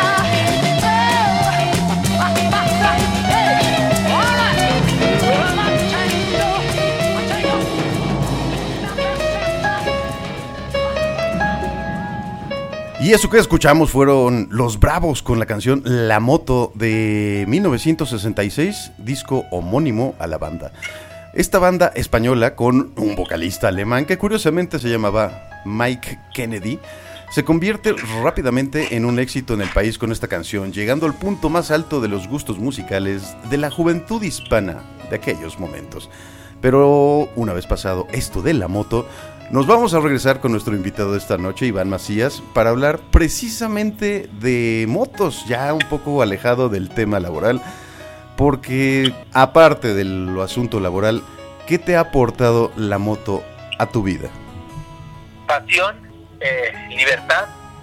Y eso que escuchamos fueron Los Bravos con la canción La Moto de 1966, disco homónimo a la banda. Esta banda española con un vocalista alemán que curiosamente se llamaba Mike Kennedy, se convierte rápidamente en un éxito en el país con esta canción, llegando al punto más alto de los gustos musicales de la juventud hispana de aquellos momentos. Pero una vez pasado esto de la moto, nos vamos a regresar con nuestro invitado de esta noche, Iván Macías, para hablar precisamente de motos, ya un poco alejado del tema laboral, porque aparte del asunto laboral, ¿qué te ha aportado la moto a tu vida? Pasión, libertad,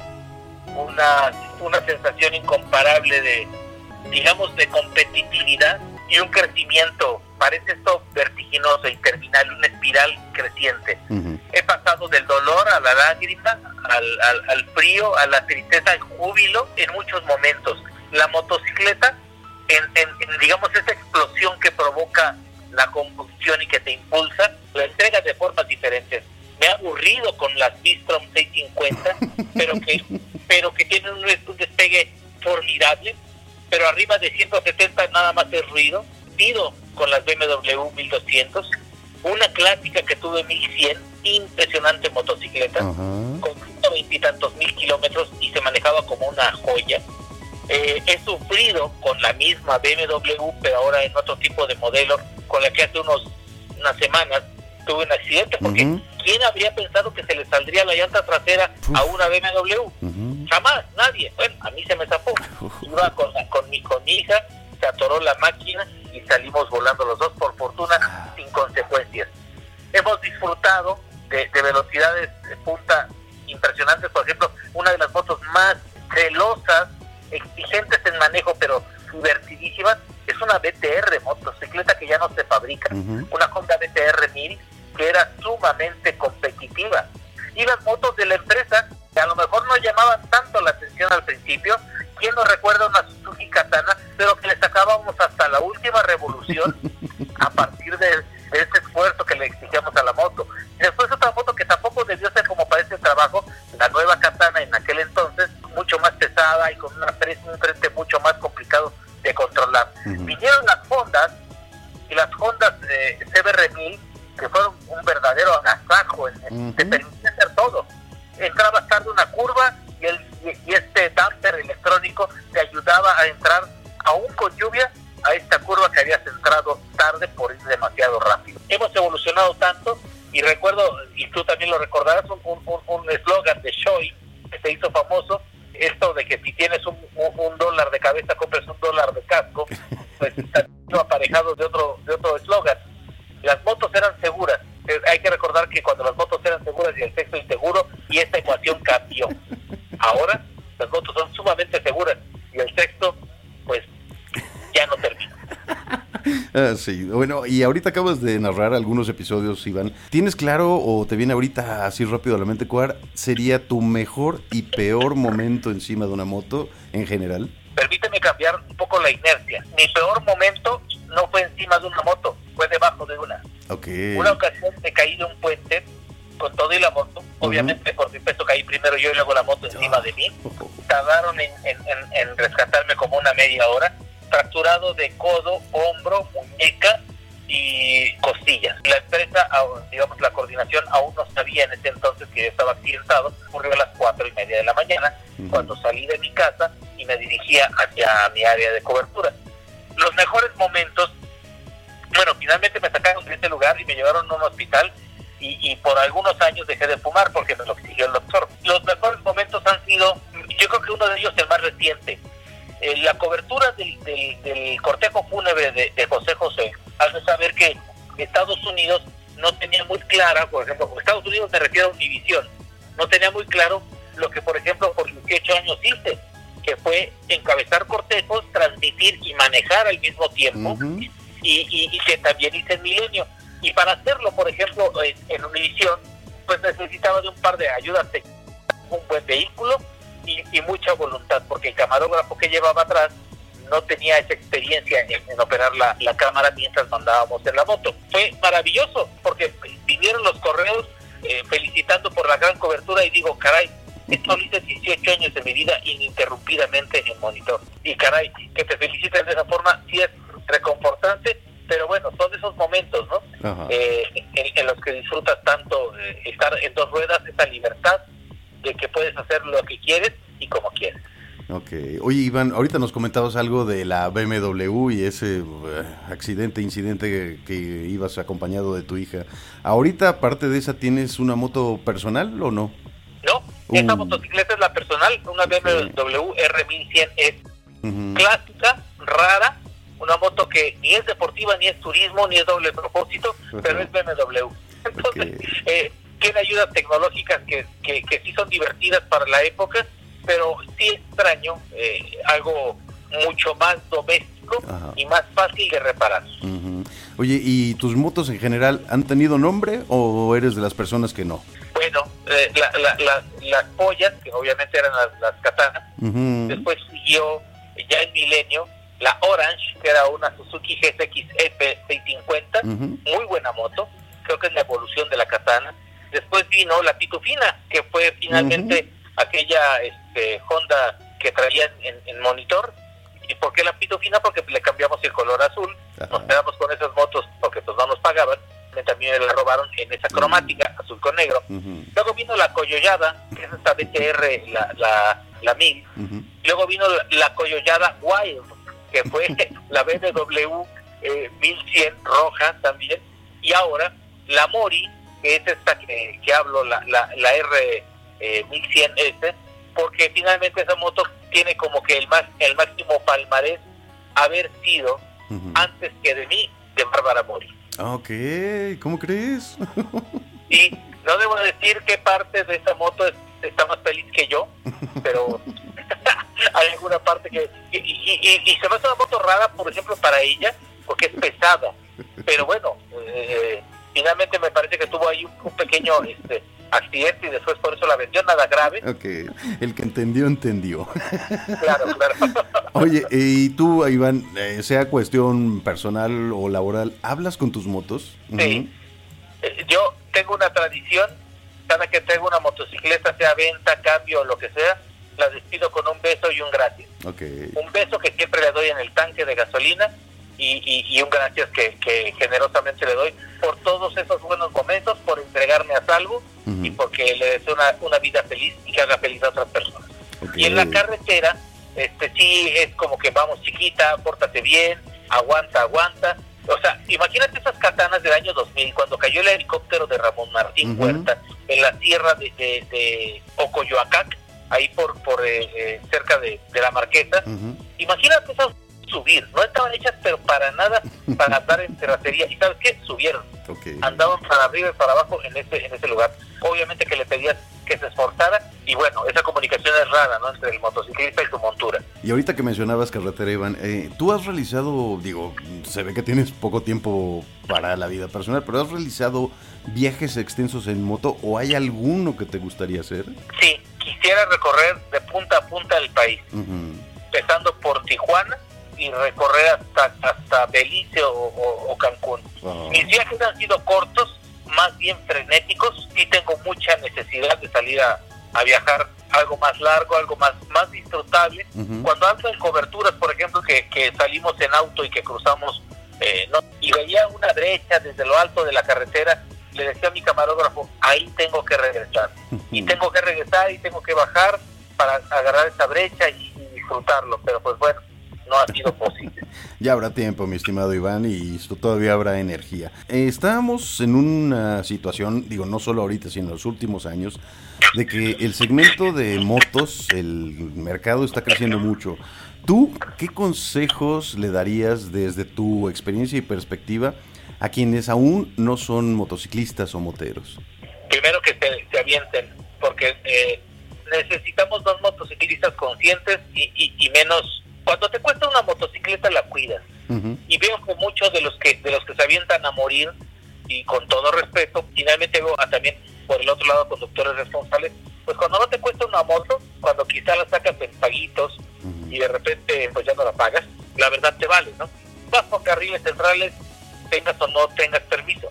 una sensación incomparable de, digamos, de competitividad y un crecimiento, parece esto vertiginoso, interminable, una espiral creciente. Uh-huh. He pasado del dolor a la lágrima, al frío, a la tristeza, al júbilo en muchos momentos. La motocicleta, en digamos esa explosión que provoca la combustión y que te impulsa, la entrega de formas diferentes. Me he aburrido con las Bistrom 650, pero que tienen un despegue formidable, pero arriba de 170 nada más es ruido. Pido con las BMW 1200, una clásica que tuve 1100, impresionante motocicleta, uh-huh, con 120 y tantos mil kilómetros y se manejaba como una joya. He sufrido con la misma BMW, pero ahora en otro tipo de modelo, con la que hace unas semanas tuve un accidente, porque uh-huh, ¿quién habría pensado que se le saldría la llanta trasera a una BMW? Uh-huh. Jamás, nadie. Bueno, a mí se me zafó. Iba con mi hija, se atoró la máquina y salimos volando los dos, por fortuna, sin consecuencias. Hemos disfrutado de velocidades de punta impresionantes. Por ejemplo, una de las motos más celosas, exigentes en manejo, pero divertidísimas, es una BTR, motocicleta que ya no se fabrica, uh-huh, una Honda BTR 1000, que era sumamente competitiva. Y las motos de la empresa, que a lo mejor no llamaban tanto la atención al principio. ¿Quién no recuerda una Suzuki Katana pero que le sacábamos hasta la última revolución a partir de ese esfuerzo que le exigíamos a la moto. Y después otra moto que tampoco debió ser como para ese trabajo, la nueva Katana en aquel entonces, mucho más pesada y con un frente mucho más complicado de controlar. Vinieron las Hondas, y las Hondas CBR1000, que fueron un verdadero agasajo, te permitía hacer todo. Entrabas tarde una curva y este damper electrónico te ayudaba a entrar, aún con lluvia, a esta curva que habías entrado tarde por ir demasiado rápido. Hemos evolucionado tanto, y recuerdo, y tú también lo recordarás, un eslogan de Shoei que se hizo famoso, esto de que si tienes un dólar de cabeza compras un dólar de casco, pues está aparejado de otro eslogan. Las motos eran seguras. Hay que recordar que cuando las motos eran seguras y el sexo inseguro, y esta ecuación cambió. Ahora las motos son sumamente seguras y el sexo pues ya no termina. Sí, bueno, y ahorita acabas de narrar algunos episodios, Iván. ¿Tienes claro o te viene ahorita así rápido a la mente cuál sería tu mejor y peor momento encima de una moto en general? Permíteme cambiar un poco la inercia. Mi peor momento no fue encima de una moto, fue debajo de una. Okay. Una ocasión me caí de un puente con todo y la moto. Obviamente por mi peso caí primero yo y luego la moto encima de mí. Tardaron en rescatarme como una media hora. Fracturado de codo, hombro, muñeca y costillas. La empresa, digamos la coordinación, aún no sabía en ese entonces que yo estaba accidentado. Ocurrió a las 4:30 de la mañana, cuando salí de mi casa y me dirigía hacia mi área de cobertura. Los mejores momentos, bueno, finalmente me sacaron de ese lugar y me llevaron a un hospital, y por algunos años dejé de fumar porque me lo exigió el doctor. Los mejores momentos han sido, yo creo que uno de ellos el más reciente, la cobertura del cortejo fúnebre de José José. Has de saber que Estados Unidos no tenía muy clara, por ejemplo, con Estados Unidos me refiero a Univisión, no tenía muy claro lo que, por ejemplo, por 18 años hice, que fue encabezar cortejos, transmitir y manejar al mismo tiempo, y que también hice en Milenio. Y para hacerlo, por ejemplo, en Univisión, pues necesitaba de un par de ayudas técnicas, un buen vehículo y mucha voluntad, porque el camarógrafo que llevaba atrás no tenía esa experiencia en operar la cámara mientras mandábamos en la moto. Fue maravilloso, porque vinieron los correos felicitando por la gran cobertura, y digo, caray, esto lo hice 18 años de mi vida ininterrumpidamente en monitor. Y caray, que te feliciten de esa forma sí es reconfortante, pero bueno, son esos momentos, ¿no? En los que disfrutas tanto estar en dos ruedas, esa libertad de que puedes hacer lo que quieres y como quieres. Ok. Oye, Iván, ahorita nos comentabas algo de la BMW y ese incidente que ibas acompañado de tu hija. Ahorita, aparte de esa, ¿tienes una moto personal o no? No, esta motocicleta es la personal, una BMW R1100S. Clásica, rara, una moto que ni es deportiva, ni es turismo, ni es doble propósito, pero es BMW. Entonces, tiene ayudas tecnológicas que sí son divertidas para la época, pero sí extraño algo mucho más doméstico y más fácil de reparar. Oye, ¿y tus motos en general han tenido nombre o eres de las personas que no? Bueno, las pollas, que obviamente eran las Katana, después siguió ya en Milenio la Orange, que era una Suzuki GSX-F 650, muy buena moto, creo que es la evolución de la Katana. Después vino la Pitufina, que fue finalmente aquella Honda que traía en monitor. ¿Y por qué la Pitufina? Porque le cambiamos el color azul. Nos quedamos con esas motos porque pues no nos pagaban. También la robaron en esa cromática, azul con negro. Luego vino la Coyollada, que es esta BTR, la 1000. Luego vino la Coyollada Wild, que fue la BMW 1100 roja también. Y ahora la Mori, que es esta que hablo, la R1100S, porque finalmente esa moto tiene como que el máximo palmarés haber sido, antes que de mí, de Bárbara Mori. Ok, ¿cómo crees? Y no debo decir qué parte de esa moto está más feliz que yo, pero hay alguna parte que... Y se me hace una moto rara, por ejemplo, para ella, porque es pesada. Pero bueno, finalmente me parece que tuvo ahí un pequeño accidente y después por eso la vendió, nada grave. Ok, el que entendió, entendió. Claro. Oye, y tú, Iván, sea cuestión personal o laboral, ¿hablas con tus motos? Sí. Yo tengo una tradición, cada que tengo una motocicleta, sea venta, cambio o lo que sea, la despido con un beso y un gracias. Okay. Un beso que siempre le doy en el tanque de gasolina y un gracias que generosamente le doy por todos esos buenos momentos, por entregarme a salvo y porque le deseo una vida feliz y que haga feliz a otras personas. Okay. Y en la carretera, sí es como que vamos chiquita, pórtate bien, aguanta. O sea, imagínate esas katanas del año 2000, cuando cayó el helicóptero de Ramón Martín Huerta en la sierra de Ocoyoacac, ahí por cerca de la Marquesa. Imagínate esas subir, no estaban hechas pero para nada para andar en terracería, y ¿sabes qué? Subieron. Okay. Andaban para arriba y para abajo en ese lugar. Obviamente que le pedías que se esforzara, y bueno, esa comunicación es rara, ¿no?, entre el motociclista y su montura. Y ahorita que mencionabas carretera, Iván, tú has realizado, se ve que tienes poco tiempo para la vida personal, pero ¿has realizado viajes extensos en moto o hay alguno que te gustaría hacer? Sí, quisiera recorrer de punta a punta el país, empezando por Tijuana y recorrer hasta Belice o Cancún. Mis viajes han sido cortos, más bien frenéticos. Sí tengo mucha necesidad de salir a viajar algo más largo, algo más disfrutable. Cuando ando en coberturas, por ejemplo, que salimos en auto y que cruzamos y veía una brecha desde lo alto de la carretera, le decía a mi camarógrafo, ahí tengo que regresar. Y tengo que regresar y tengo que bajar para agarrar esa brecha y disfrutarlo. Pero pues bueno, no ha sido posible. Ya habrá tiempo, mi estimado Iván, y todavía habrá energía. Estábamos en una situación, no solo ahorita, sino en los últimos años, de que el segmento de motos, el mercado está creciendo mucho. ¿Tú qué consejos le darías desde tu experiencia y perspectiva a quienes aún no son motociclistas o moteros? Primero que se avienten, porque necesitamos dos motociclistas conscientes y menos. Cuando te cuesta una motocicleta la cuidas. Y veo que muchos de los que se avientan a morir, y con todo respeto, finalmente veo también por el otro lado conductores responsables, pues cuando no te cuesta una moto, cuando quizá la sacas en paguitos y de repente pues ya no la pagas, la verdad te vale, ¿no? Vas por carriles centrales, tengas o no tengas permiso.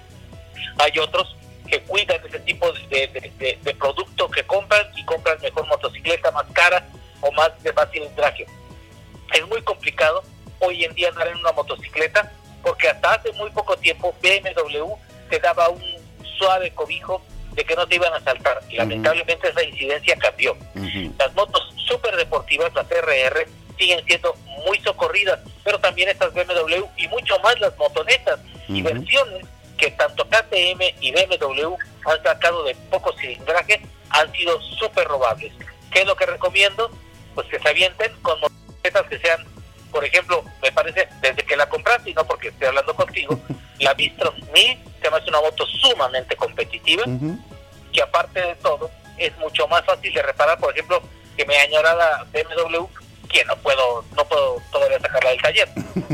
Hay otros que cuidan ese tipo de producto que compran y compran mejor motocicleta más cara o más de fácil entraje. Es muy complicado hoy en día andar en una motocicleta, porque hasta hace muy poco tiempo BMW te daba un suave cobijo de que no te iban a asaltar. Y lamentablemente esa incidencia cambió. Las motos súper deportivas, las RR, siguen siendo muy socorridas, pero también estas BMW y mucho más las motonetas y versiones que tanto KTM y BMW han sacado de poco cilindraje han sido súper robables. ¿Qué es lo que recomiendo? Pues que se avienten con motocicletas que sean, por ejemplo, me parece, desde que la compraste, y no porque estoy hablando contigo, la Bistrom 1000 se me hace una moto sumamente competitiva, que aparte de todo, es mucho más fácil de reparar, por ejemplo, que mi añorada BMW, que no puedo todavía sacarla del taller.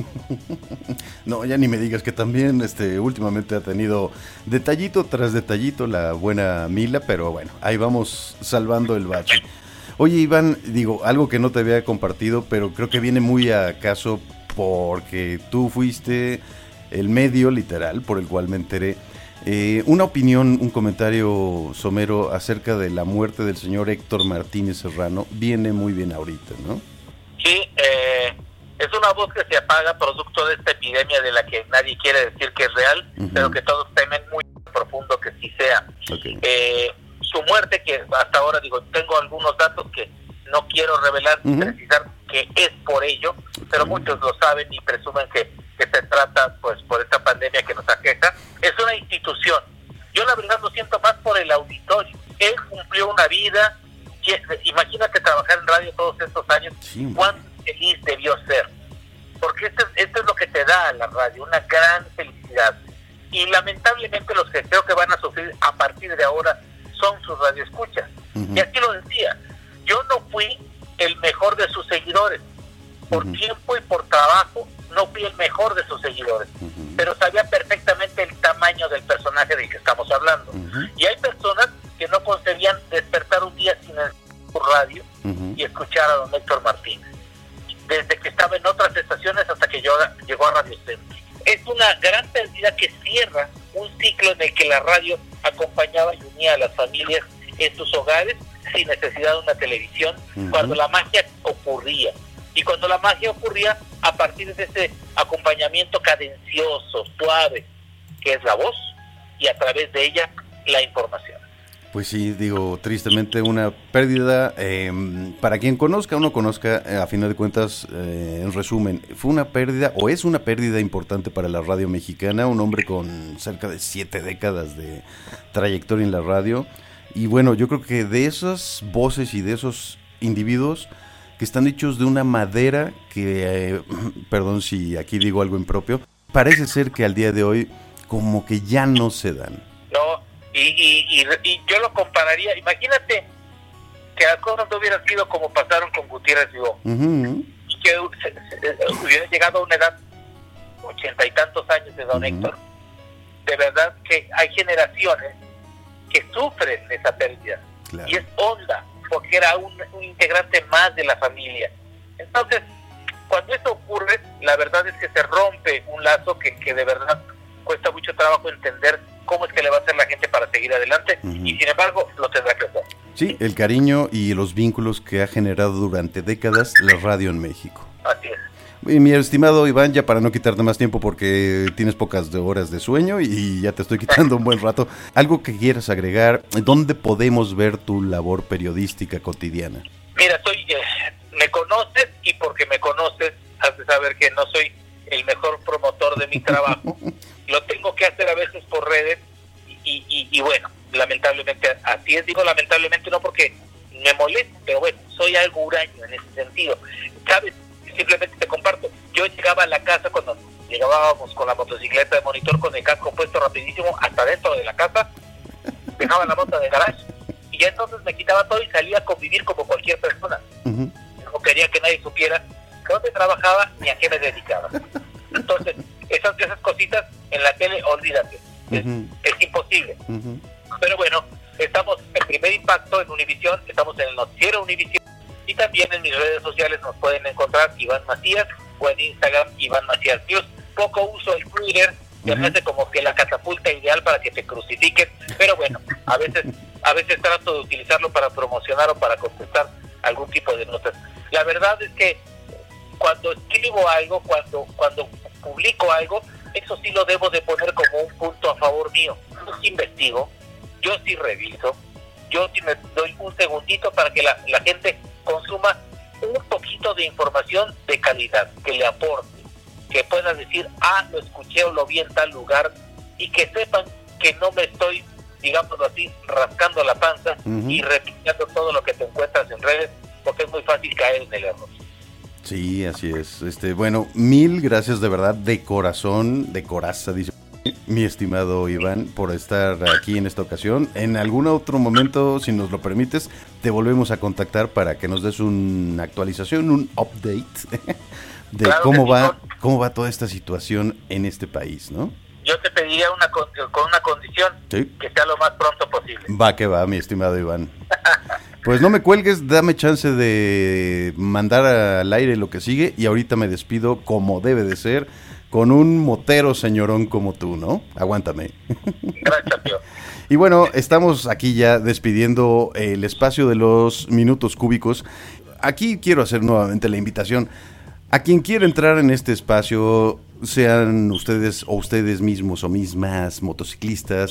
No, ya ni me digas que también últimamente ha tenido detallito tras detallito la buena Mila, pero bueno, ahí vamos salvando el bache. Oye, Iván, algo que no te había compartido, pero creo que viene muy a caso porque tú fuiste el medio literal por el cual me enteré. Una opinión, un comentario somero acerca de la muerte del señor Héctor Martínez Serrano viene muy bien ahorita, ¿no? Sí, es una voz que se apaga producto de esta epidemia de la que nadie quiere decir que es real, pero que todos temen muy profundo que sí sea. Okay. Su muerte, que hasta ahora tengo algunos datos que no quiero revelar ni precisar que es por ello, pero muchos lo saben y presumen que se trata pues por esta pandemia que nos aqueja. Es una institución. Yo la verdad lo siento más por el auditorio. Él cumplió una vida. Imagínate trabajar en radio todos estos años, cuán feliz debió ser, porque esto es lo que te da la radio, una gran felicidad. Y lamentablemente los que creo que van a sufrir a partir de ahora son sus radioescuchas. Y así lo decía, yo no fui el mejor de sus seguidores, por tiempo y por trabajo no fui el mejor de sus seguidores, pero sabía perfectamente el tamaño del personaje del que estamos hablando. Y hay personas Héctor Martínez, desde que estaba en otras estaciones hasta que llegó a Radio Centro. Es una gran pérdida que cierra un ciclo en el que la radio acompañaba y unía a las familias en sus hogares sin necesidad de una televisión, cuando la magia ocurría. Y cuando la magia ocurría a partir de ese acompañamiento cadencioso, suave, que es la voz, y a través de ella la información. Pues sí, digo, tristemente una pérdida, para quien conozca o no conozca, a final de cuentas, en resumen, fue una pérdida, o es una pérdida importante para la radio mexicana, un hombre con cerca de 7 décadas de trayectoria en la radio, y bueno, yo creo que de esas voces y de esos individuos que están hechos de una madera que, perdón si aquí digo algo impropio, parece ser que al día de hoy como que ya no se dan. No, y yo lo compararía, imagínate que las cosas no hubieran sido como pasaron con Gutiérrez Vivó, y que hubiera llegado a una edad 80 y tantos años de don Héctor. De verdad que hay generaciones que sufren esa pérdida, claro. Y es honda, porque era un integrante más de la familia. Entonces, cuando eso ocurre, la verdad es que se rompe un lazo que de verdad cuesta mucho trabajo entender cómo es que le va a hacer la gente para seguir adelante, y sin embargo lo tendrá que hacer. Sí, el cariño y los vínculos que ha generado durante décadas la radio en México. Así es. Y mi estimado Iván, ya para no quitarte más tiempo porque tienes pocas horas de sueño y ya te estoy quitando un buen rato, algo que quieras agregar, ¿dónde podemos ver tu labor periodística cotidiana? Mira, me conoces, y porque me conoces has de saber que no soy el mejor promotor de mi trabajo. Lo tengo que hacer a veces por redes y bueno, lamentablemente así es. Digo lamentablemente no porque me moleste, pero bueno, soy algo huraño en ese sentido. ¿Sabes? Simplemente te comparto. Yo llegaba a la casa cuando llegábamos con la motocicleta de monitor con el casco puesto rapidísimo hasta dentro de la casa, dejaba la moto de garage y ya entonces me quitaba todo y salía a convivir como cualquier persona. No quería que nadie supiera dónde trabajaba ni a qué me dedicaba. Entonces, esas cositas en la tele, olvídate. Es imposible. Pero bueno, estamos en Primer Impacto en Univisión, estamos en el noticiero Univisión, y también en mis redes sociales nos pueden encontrar Iván Macías, o en Instagram Iván Macías News. Poco uso el Twitter, que me hace como que la catapulta ideal para que te crucifiquen, pero bueno, a veces trato de utilizarlo para promocionar o para contestar algún tipo de notas. La verdad es que cuando escribo algo, cuando publico algo, eso sí lo debo de poner como un punto a favor mío. Yo sí investigo, yo sí reviso, yo sí me doy un segundito para que la gente consuma un poquito de información de calidad, que le aporte, que pueda decir, lo escuché o lo vi en tal lugar, y que sepan que no me estoy, digámoslo así, rascando la panza y repitiendo todo lo que te encuentras en redes, porque es muy fácil caer en el error. Sí, así es. Bueno, mil gracias de verdad, de corazón, de coraza, dice mi estimado Iván, por estar aquí en esta ocasión. En algún otro momento, si nos lo permites, te volvemos a contactar para que nos des una actualización, un update de claro, cómo va toda esta situación en este país, ¿no? Yo te pediría con una condición, ¿sí? Que sea lo más pronto posible. Va que va, mi estimado Iván. Pues no me cuelgues, dame chance de mandar al aire lo que sigue, y ahorita me despido como debe de ser, con un motero señorón como tú, ¿no? Aguántame. Gracias, tío. Y bueno, estamos aquí ya despidiendo el espacio de los minutos cúbicos. Aquí quiero hacer nuevamente la invitación a quien quiera entrar en este espacio, sean ustedes o ustedes mismos o mismas motociclistas,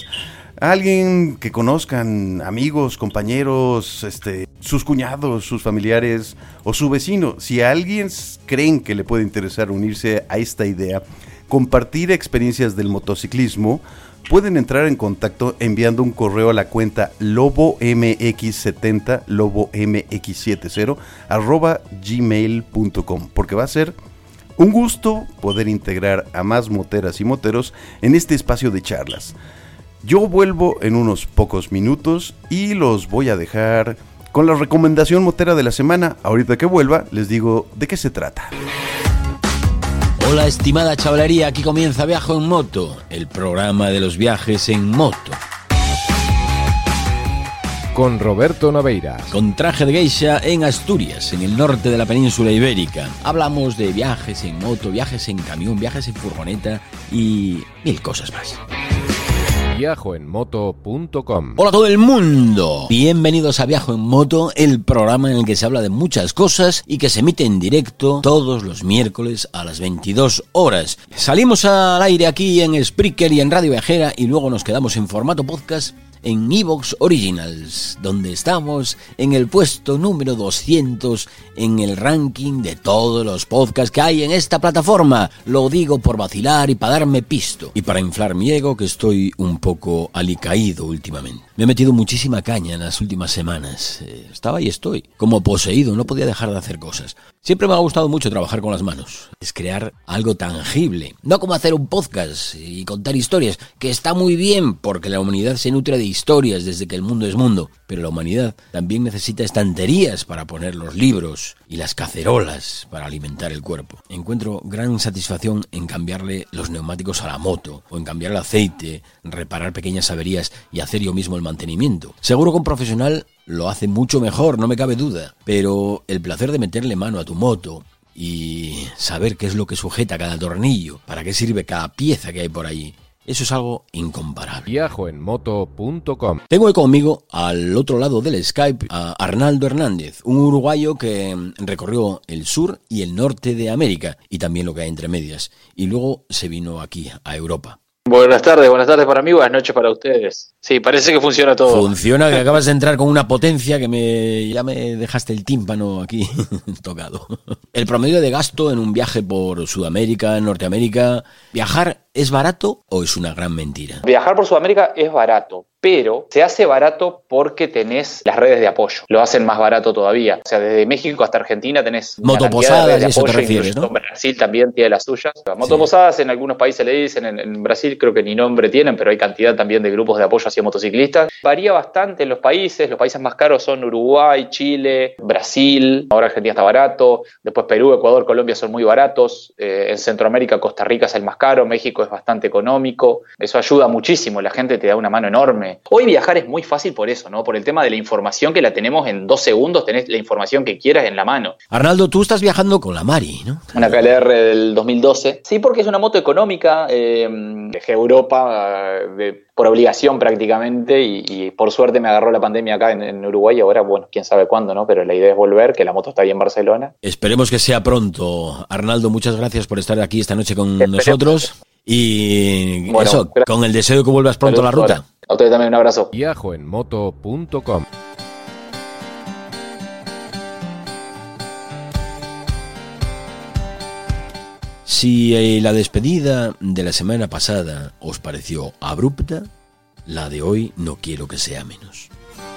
alguien que conozcan, amigos, compañeros, sus cuñados, sus familiares o su vecino. Si a alguien creen que le puede interesar unirse a esta idea, compartir experiencias del motociclismo, pueden entrar en contacto enviando un correo a la cuenta lobomx70, lobomx70, @gmail.com, porque va a ser un gusto poder integrar a más moteras y moteros en este espacio de charlas. Yo vuelvo en unos pocos minutos y los voy a dejar con la recomendación motera de la semana. Ahorita que vuelva, les digo de qué se trata. Hola estimada chavalería, aquí comienza Viajo en Moto, el programa de los viajes en moto. con Roberto Naveira. Con traje de geisha en Asturias, en el norte de la península ibérica. Hablamos de viajes en moto, viajes en camión, viajes en furgoneta y mil cosas más. Viajoenmoto.com. Hola a todo el mundo, bienvenidos a Viajo en Moto, el programa en el que se habla de muchas cosas y que se emite en directo todos los miércoles a las 22 horas. Salimos al aire aquí en Spreaker y en Radio Viajera y luego nos quedamos en formato podcast en Evox Originals, donde estamos en el puesto número 200 en el ranking de todos los podcasts que hay en esta plataforma. Lo digo por vacilar y para darme pisto y para inflar mi ego, que estoy un poco alicaído últimamente. Me he metido muchísima caña en las últimas semanas. Estaba y estoy como poseído, no podía dejar de hacer cosas. Siempre me ha gustado mucho trabajar con las manos. Es crear algo tangible. No como hacer un podcast y contar historias, que está muy bien porque la humanidad se nutre de historias desde que el mundo es mundo. Pero la humanidad también necesita estanterías para poner los libros y las cacerolas para alimentar el cuerpo. Encuentro gran satisfacción en cambiarle los neumáticos a la moto, o en cambiar el aceite, reparar pequeñas averías y hacer yo mismo el mantenimiento. Seguro que un profesional lo hace mucho mejor, no me cabe duda, pero el placer de meterle mano a tu moto y saber qué es lo que sujeta cada tornillo, para qué sirve cada pieza que hay por ahí, eso es algo incomparable. Viajoenmoto.com. Tengo conmigo al otro lado del Skype a Arnaldo Hernández, un uruguayo que recorrió el sur y el norte de América y también lo que hay entre medias, y luego se vino aquí a Europa. Buenas tardes para mí, buenas noches para ustedes. Sí, parece que funciona todo. Funciona, que acabas de entrar con una potencia que ya me dejaste el tímpano aquí tocado. El promedio de gasto en un viaje por Sudamérica, Norteamérica, ¿viajar es barato o es una gran mentira? Viajar por Sudamérica es barato, pero se hace barato porque tenés las redes de apoyo. Lo hacen más barato todavía. O sea, desde México hasta Argentina tenés motoposadas, eso te refieres, ¿no? Brasil también tiene las suyas. Motoposadas en algunos países le dicen, en Brasil creo que ni nombre tienen, pero hay cantidad también de grupos de apoyo hacia motociclistas. Varía bastante en los países más caros son Uruguay, Chile, Brasil, ahora Argentina está barato, después Perú, Ecuador, Colombia son muy baratos, en Centroamérica, Costa Rica es el más caro, México es bastante económico, eso ayuda muchísimo, la gente te da una mano enorme. Hoy viajar es muy fácil por eso, ¿no? Por el tema de la información que la tenemos en 2 segundos, tenés la información que quieras en la mano. Arnaldo, tú estás viajando con la Mari, ¿no? Una KLR del 2012. Sí, porque es una moto económica, dejé Europa por obligación prácticamente y por suerte me agarró la pandemia acá en Uruguay y ahora, bueno, quién sabe cuándo, ¿no? Pero la idea es volver, que la moto está ahí en Barcelona. Esperemos que sea pronto. Arnaldo, muchas gracias por estar aquí esta noche con nosotros y bueno, eso, con el deseo de que vuelvas pronto a la ruta. A ustedes también un abrazo. Viajoenmoto.com. Si la despedida de la semana pasada os pareció abrupta, la de hoy no quiero que sea menos.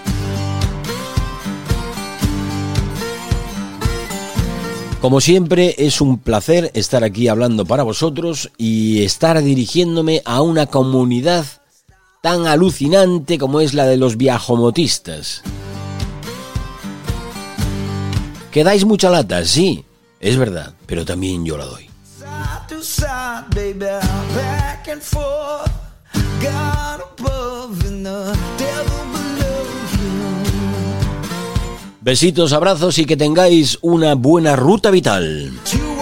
Como siempre, es un placer estar aquí hablando para vosotros y estar dirigiéndome a una comunidad tan alucinante como es la de los viajomotistas. ¿Que dais mucha lata? Sí, es verdad, pero también yo la doy. Besitos, abrazos y que tengáis una buena ruta vital.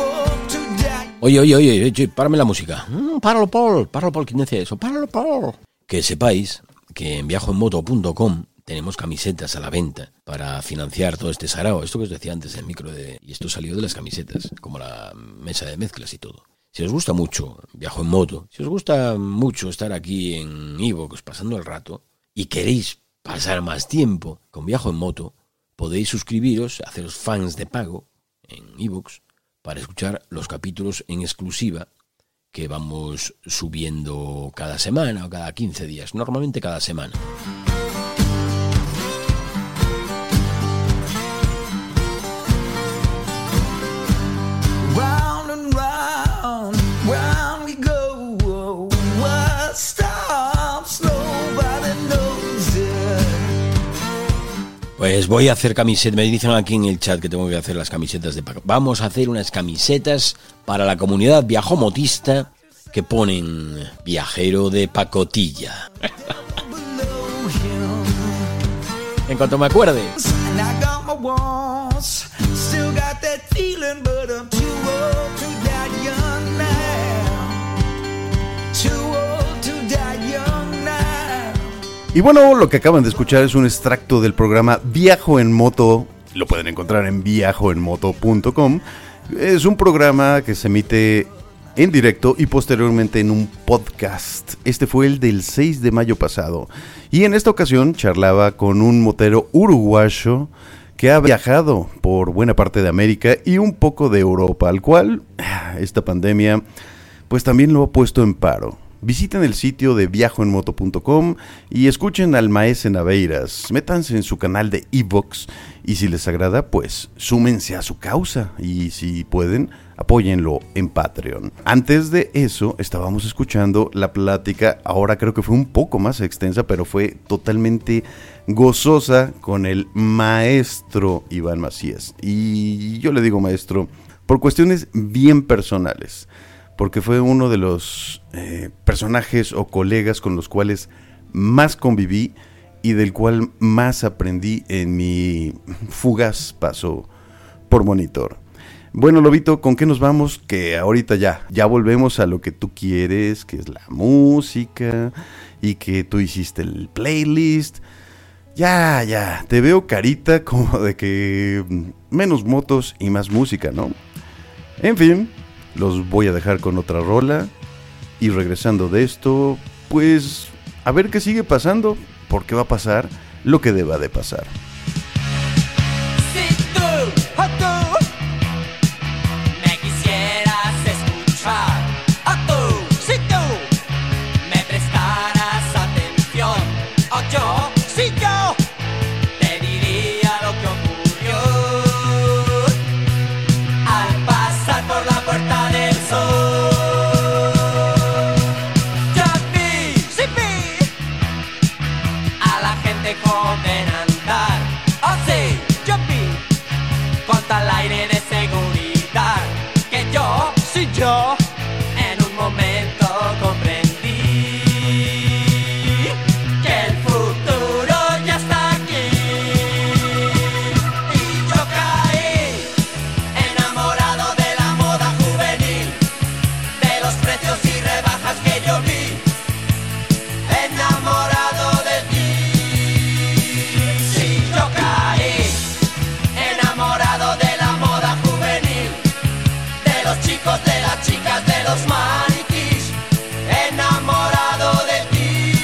Oye, párame la música. Páralo, Paul, ¿quién decía eso? Páralo, Paul. Que sepáis que en viajoenmoto.com tenemos camisetas a la venta para financiar todo este sarao. Esto que os decía antes del micro y esto salió de las camisetas, como la mesa de mezclas y todo. Si os gusta mucho Viajo en Moto, si os gusta mucho estar aquí en Evox pasando el rato y queréis pasar más tiempo con Viajo en Moto, podéis suscribiros, haceros fans de pago en Evox para escuchar los capítulos en exclusiva que vamos subiendo cada semana o cada 15 días, normalmente cada semana. Pues voy a hacer camisetas, me dicen aquí en el chat que tengo que hacer las camisetas de pago. Vamos a hacer unas camisetas para la comunidad viajomotista que ponen viajero de pacotilla. en cuanto me acuerde. And I got my wants, still got that feeling, but I'm too old to die young now. Too old to die young now. Y bueno, lo que acaban de escuchar es un extracto del programa Viajo en Moto. Lo pueden encontrar en viajoenmoto.com. Es un programa que se emite en directo y posteriormente en un podcast. Este fue el del 6 de mayo pasado. Y en esta ocasión charlaba con un motero uruguayo que ha viajado por buena parte de América y un poco de Europa, al cual esta pandemia pues también lo ha puesto en paro. Visiten el sitio de viajoenmoto.com y escuchen al Maese Naveiras. Métanse en su canal de iVoox y si les agrada, pues súmense a su causa y si pueden, apóyenlo en Patreon. Antes de eso, estábamos escuchando la plática, ahora creo que fue un poco más extensa, pero fue totalmente gozosa con el maestro Iván Macías. Y yo le digo maestro por cuestiones bien personales, porque fue uno de los personajes o colegas con los cuales más conviví y del cual más aprendí en mi fugaz paso por Monitor. Bueno, Lobito, ¿con qué nos vamos? Que ahorita ya volvemos a lo que tú quieres, que es la música, y que tú hiciste el playlist. Ya, te veo carita como de que menos motos y más música, ¿no? En fin, los voy a dejar con otra rola, y regresando de esto, pues a ver qué sigue pasando, porque va a pasar lo que deba de pasar. Si tú o tú me quisieras escuchar, o tú, si tú me prestaras atención, o yo, si yo te diría lo que ocurrió al pasar por la puerta del sol. Yo vi, sí vi a la gente joven andar, oh sí, yo vi cuanto al aire de seguridad, que yo, sí yo, en un momento comprendí que el futuro ya está aquí. Y yo caí enamorado de la moda juvenil, de los precios y rebajas que yo vi, enamorado de ti. Sí, yo caí enamorado de la moda juvenil, de los chicos, de las chicas, de los maniquís, enamorado de ti.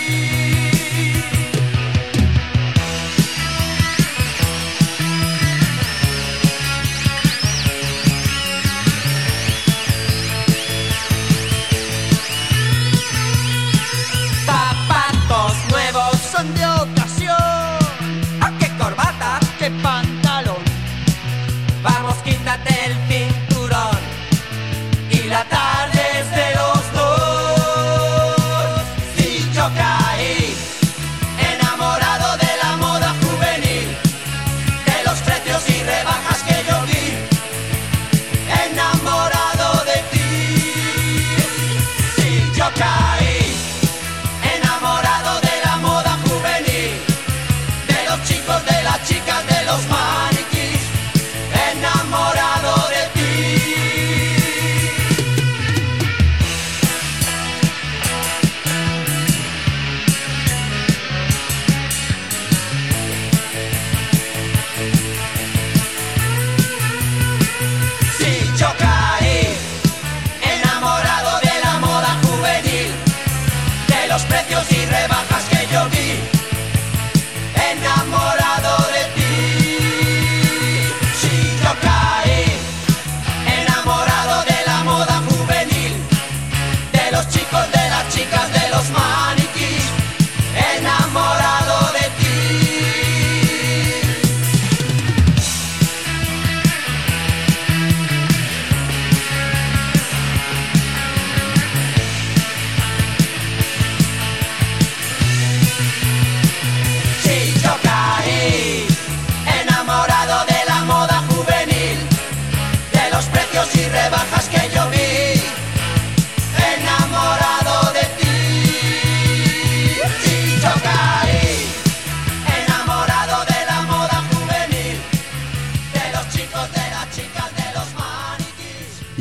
Zapatos nuevos son de ocasión, ¿a qué corbata, qué pantalón? Vamos, quítate el cinturón y la tarde es de los dos. Si yo caí enamorado de la moda juvenil, de los precios y rebajas que yo vi, enamorado de ti. Si yo caí enamorado de la moda juvenil, de los chicos, de las chicas, de los maniquís, enamorado de ti. Si yo caí enamorado de la moda juvenil, de los precios y rebajas que yo vi, enamorado de ti. Si yo caí enamorado de la moda juvenil, de los chicos, de las chicas, de los maniquís, enamorado de ti. Si yo caí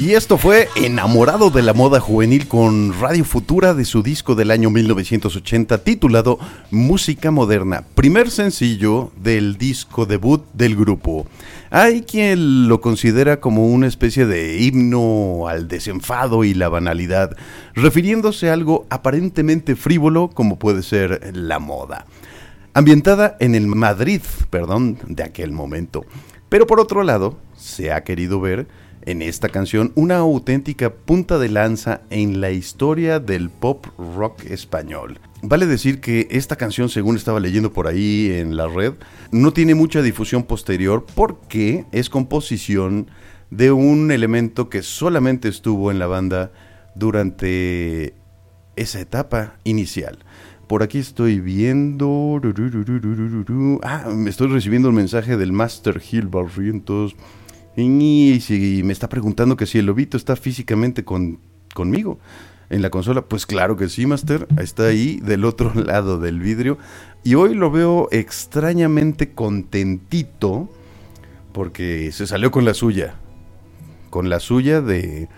Y esto fue Enamorado de la Moda Juvenil con Radio Futura de su disco del año 1980 titulado Música Moderna, primer sencillo del disco debut del grupo. Hay quien lo considera como una especie de himno al desenfado y la banalidad, refiriéndose a algo aparentemente frívolo como puede ser la moda. Ambientada en el Madrid, de aquel momento. Pero por otro lado, se ha querido ver en esta canción una auténtica punta de lanza en la historia del pop rock español. Vale decir que esta canción, según estaba leyendo por ahí en la red, no tiene mucha difusión posterior porque es composición de un elemento que solamente estuvo en la banda durante esa etapa inicial. Por aquí estoy viendo... me estoy recibiendo un mensaje del Master Gil Barrientos. Y si me está preguntando que si el lobito está físicamente conmigo en la consola, pues claro que sí, Master, está ahí del otro lado del vidrio. Y hoy lo veo extrañamente contentito porque se salió con la suya de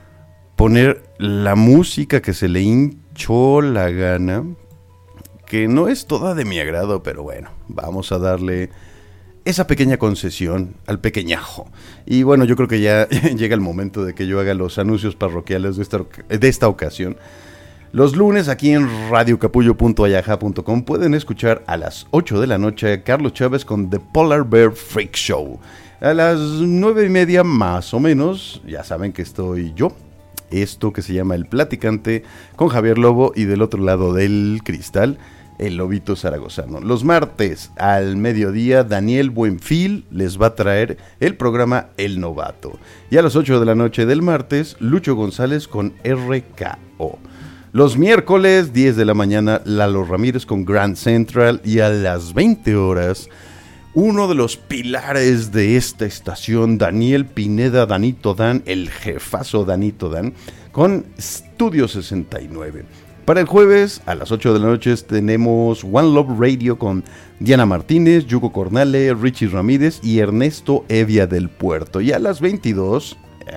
poner la música que se le hinchó la gana, que no es toda de mi agrado, pero bueno, vamos a darle esa pequeña concesión al pequeñajo. Y bueno, yo creo que ya llega el momento de que yo haga los anuncios parroquiales de esta ocasión. Los lunes aquí en radiocapullo.ayaja.com pueden escuchar a las 8 de la noche a Carlos Chávez con The Polar Bear Freak Show. A las 9:30 más o menos, ya saben que estoy yo, esto que se llama El Platicante, con Javier Lobo, y del otro lado del cristal, el Lobito Zaragozano. Los martes al mediodía, Daniel Buenfil les va a traer el programa El Novato. Y a las 8 de la noche del martes, Lucho González con RKO. Los miércoles, 10 de la mañana, Lalo Ramírez con Grand Central. Y a las 20 horas, uno de los pilares de esta estación, Daniel Pineda, Danito Dan, el jefazo Danito Dan, con Studio 69. Para el jueves, a las 8 de la noche, tenemos One Love Radio con Diana Martínez, Yugo Cornale, Richie Ramírez y Ernesto Evia del Puerto. Y a las 22,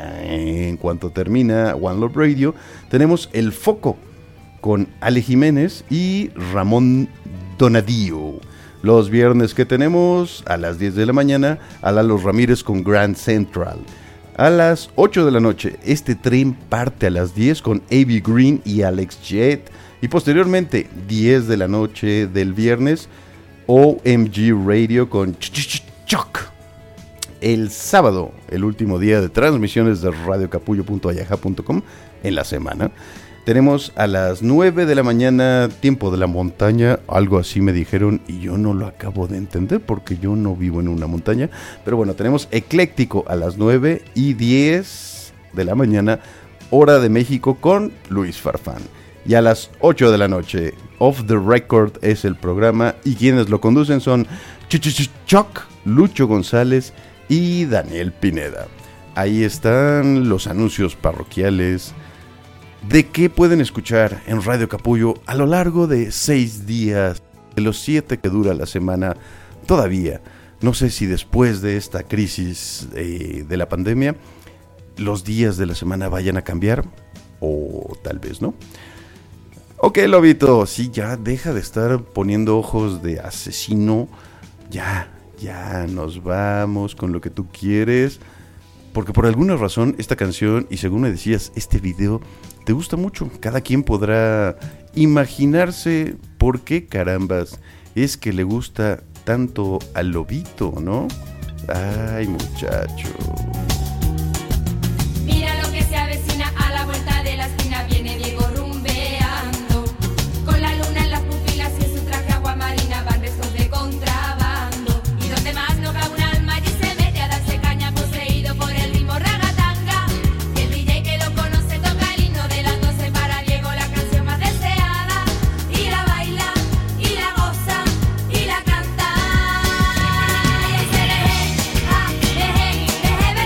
en cuanto termina One Love Radio, tenemos El Foco con Ale Jiménez y Ramón Donadío. Los viernes que tenemos, a las 10 de la mañana, a Lalo Ramírez con Grand Central. A las 8 de la noche, este tren parte a las 10 con A.B. Green y Alex Jet. Y posteriormente, 10 de la noche del viernes, OMG Radio con Choc. El sábado, el último día de transmisiones de radiocapullo.ayaja.com en la semana, tenemos a las 9 de la mañana, Tiempo de la Montaña, algo así me dijeron y yo no lo acabo de entender porque yo no vivo en una montaña. Pero bueno, tenemos Ecléctico a las 9 y 10 de la mañana, hora de México, con Luis Farfán. Y a las 8 de la noche, Off the Record es el programa y quienes lo conducen son Choc, Lucho González y Daniel Pineda. Ahí están los anuncios parroquiales de qué pueden escuchar en Radio Capullo a lo largo de 6 días, de los 7 que dura la semana todavía. No sé si después de esta crisis de la pandemia, los días de la semana vayan a cambiar, o tal vez no. Ok, Lobito, sí, ya deja de estar poniendo ojos de asesino. Ya nos vamos con lo que tú quieres. Porque por alguna razón esta canción, y según me decías, este video te gusta mucho. Cada quien podrá imaginarse por qué carambas es que le gusta tanto al Lobito, ¿no? Ay, muchacho. Mira lo que se avecina a la vuelta de la esquina, viene Diego rumbeando. Con la luna en las pupilas y en su traje agua marina van restos de contrabando. Y donde más no cabe un alma allí se mete a darse caña, poseído por el ritmo ragatanga. Y el DJ que lo conoce toca el himno de las 12 para Diego, la canción más deseada. Y la baila, y la goza, y la canta. Y ahí se deje, deje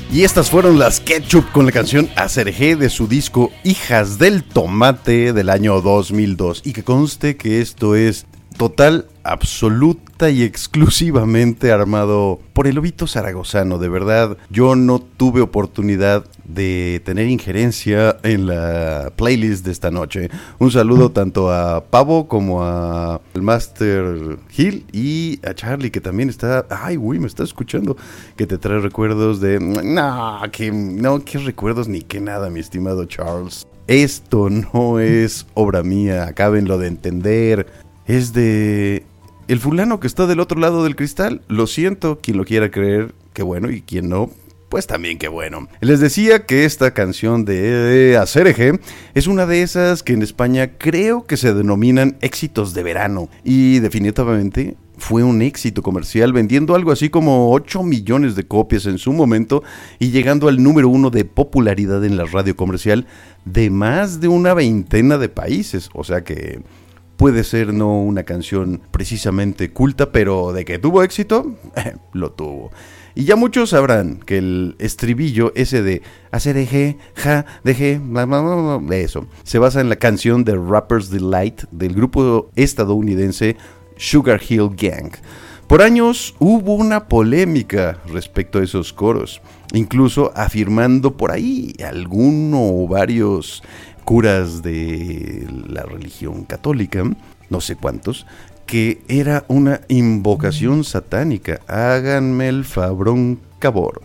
Y estas fueron las Ketchup con la canción Acerejé de su disco Hijas del Tomate del año 2002. Y que conste que esto es total, absoluta y exclusivamente armado por el lobito zaragozano. De verdad, yo no tuve oportunidad de tener injerencia en la playlist de esta noche. Un saludo tanto a Pavo como a el Master Hill y a Charlie, que también está... Ay, güey, me está escuchando. Que te trae recuerdos de... No, qué recuerdos ni qué nada, mi estimado Charles. Esto no es obra mía, acábenlo de entender. Es de el fulano que está del otro lado del cristal. Lo siento, quien lo quiera creer, qué bueno, y quien no, pues también qué bueno. Les decía que esta canción de Acerejé es una de esas que en España creo que se denominan éxitos de verano. Y definitivamente fue un éxito comercial, vendiendo algo así como 8 millones de copias en su momento y llegando al número 1 de popularidad en la radio comercial de más de una veintena de países. O sea que... puede ser no una canción precisamente culta, pero de que tuvo éxito, lo tuvo. Y ya muchos sabrán que el estribillo ese de Acerejé, ja, dejé, bla, bla, bla, bla, eso, se basa en la canción de Rapper's Delight del grupo estadounidense Sugar Hill Gang. Por años hubo una polémica respecto a esos coros, incluso afirmando por ahí alguno o varios curas de la religión católica, no sé cuántos, que era una invocación satánica. Háganme el fabrón cabor.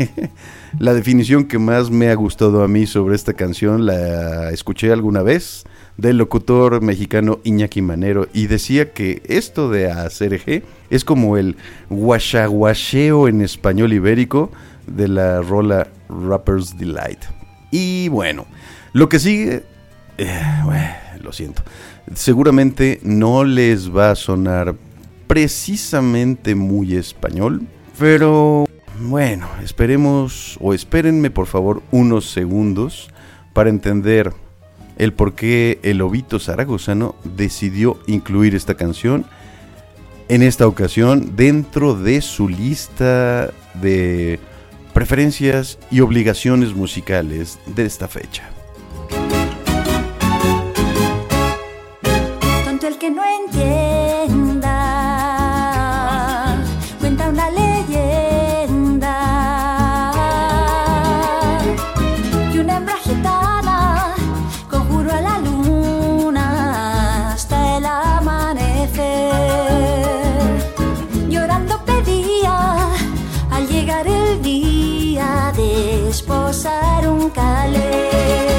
La definición que más me ha gustado a mí sobre esta canción la escuché alguna vez del locutor mexicano Iñaki Manero y decía que esto de Acerejé es como el guachaguacheo en español ibérico de la rola Rapper's Delight. Y bueno, lo que sigue, lo siento, seguramente no les va a sonar precisamente muy español, pero bueno, esperemos o espérenme por favor unos segundos para entender el por qué el lobito zaragozano decidió incluir esta canción en esta ocasión dentro de su lista de preferencias y obligaciones musicales de esta fecha. Tonto el que no entienda, cuenta una leyenda que una hembra gitana conjuró a la luna hasta el amanecer. Llorando pedía al llegar el día de esposar un calé.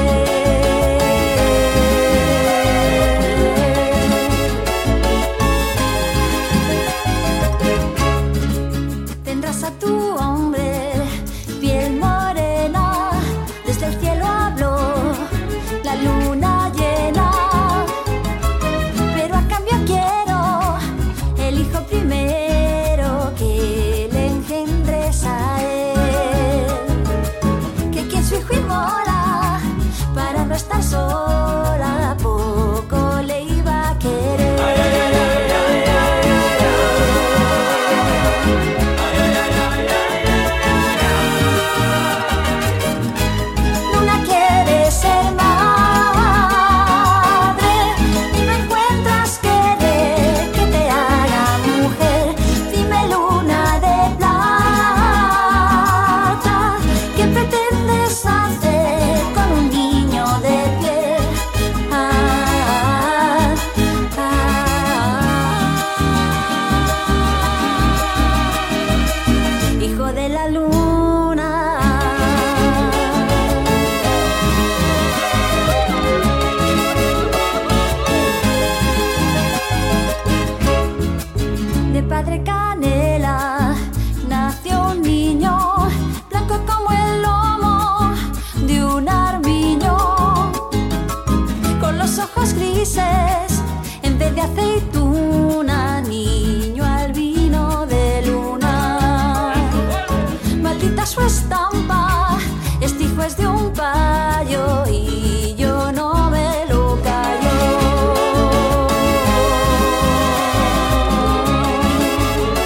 Tendrás a tu hombre piel morena, desde el cielo habló la luna llena, pero a cambio quiero el hijo primero que le engendres a él, que quien su hijo inmola para no estar sola poco le iba a querer. Luna quiere ser madre y no encuentras querer que te haga mujer. Dime, luna de plata, ¿qué pretendes hacer con un niño de piel? Hijo de la luna. De padre canela nació un niño, blanco como el lomo de un armiño, con los ojos grises en vez de aceituna, niño albino de luna. Maldita su estampa, este hijo es de un payo y yo no me lo callo.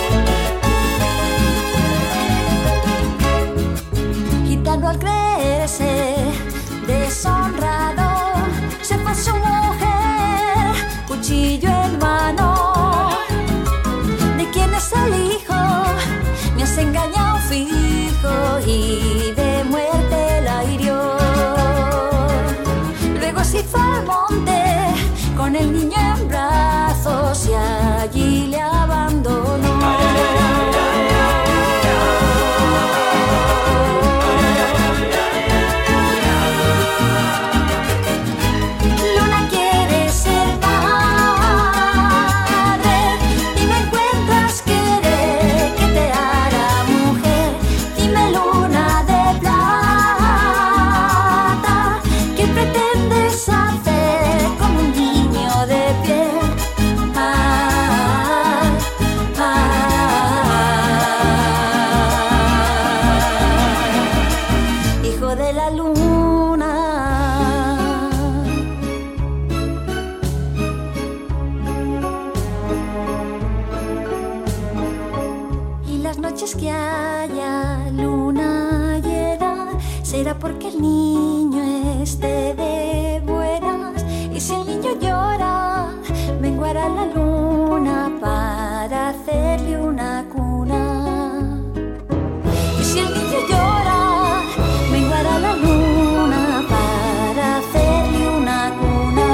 noches que haya luna llena, será porque el niño esté de buenas. Y si el niño llora, menguará la luna para hacerle una cuna. Y si el niño llora, menguará la luna para hacerle una cuna.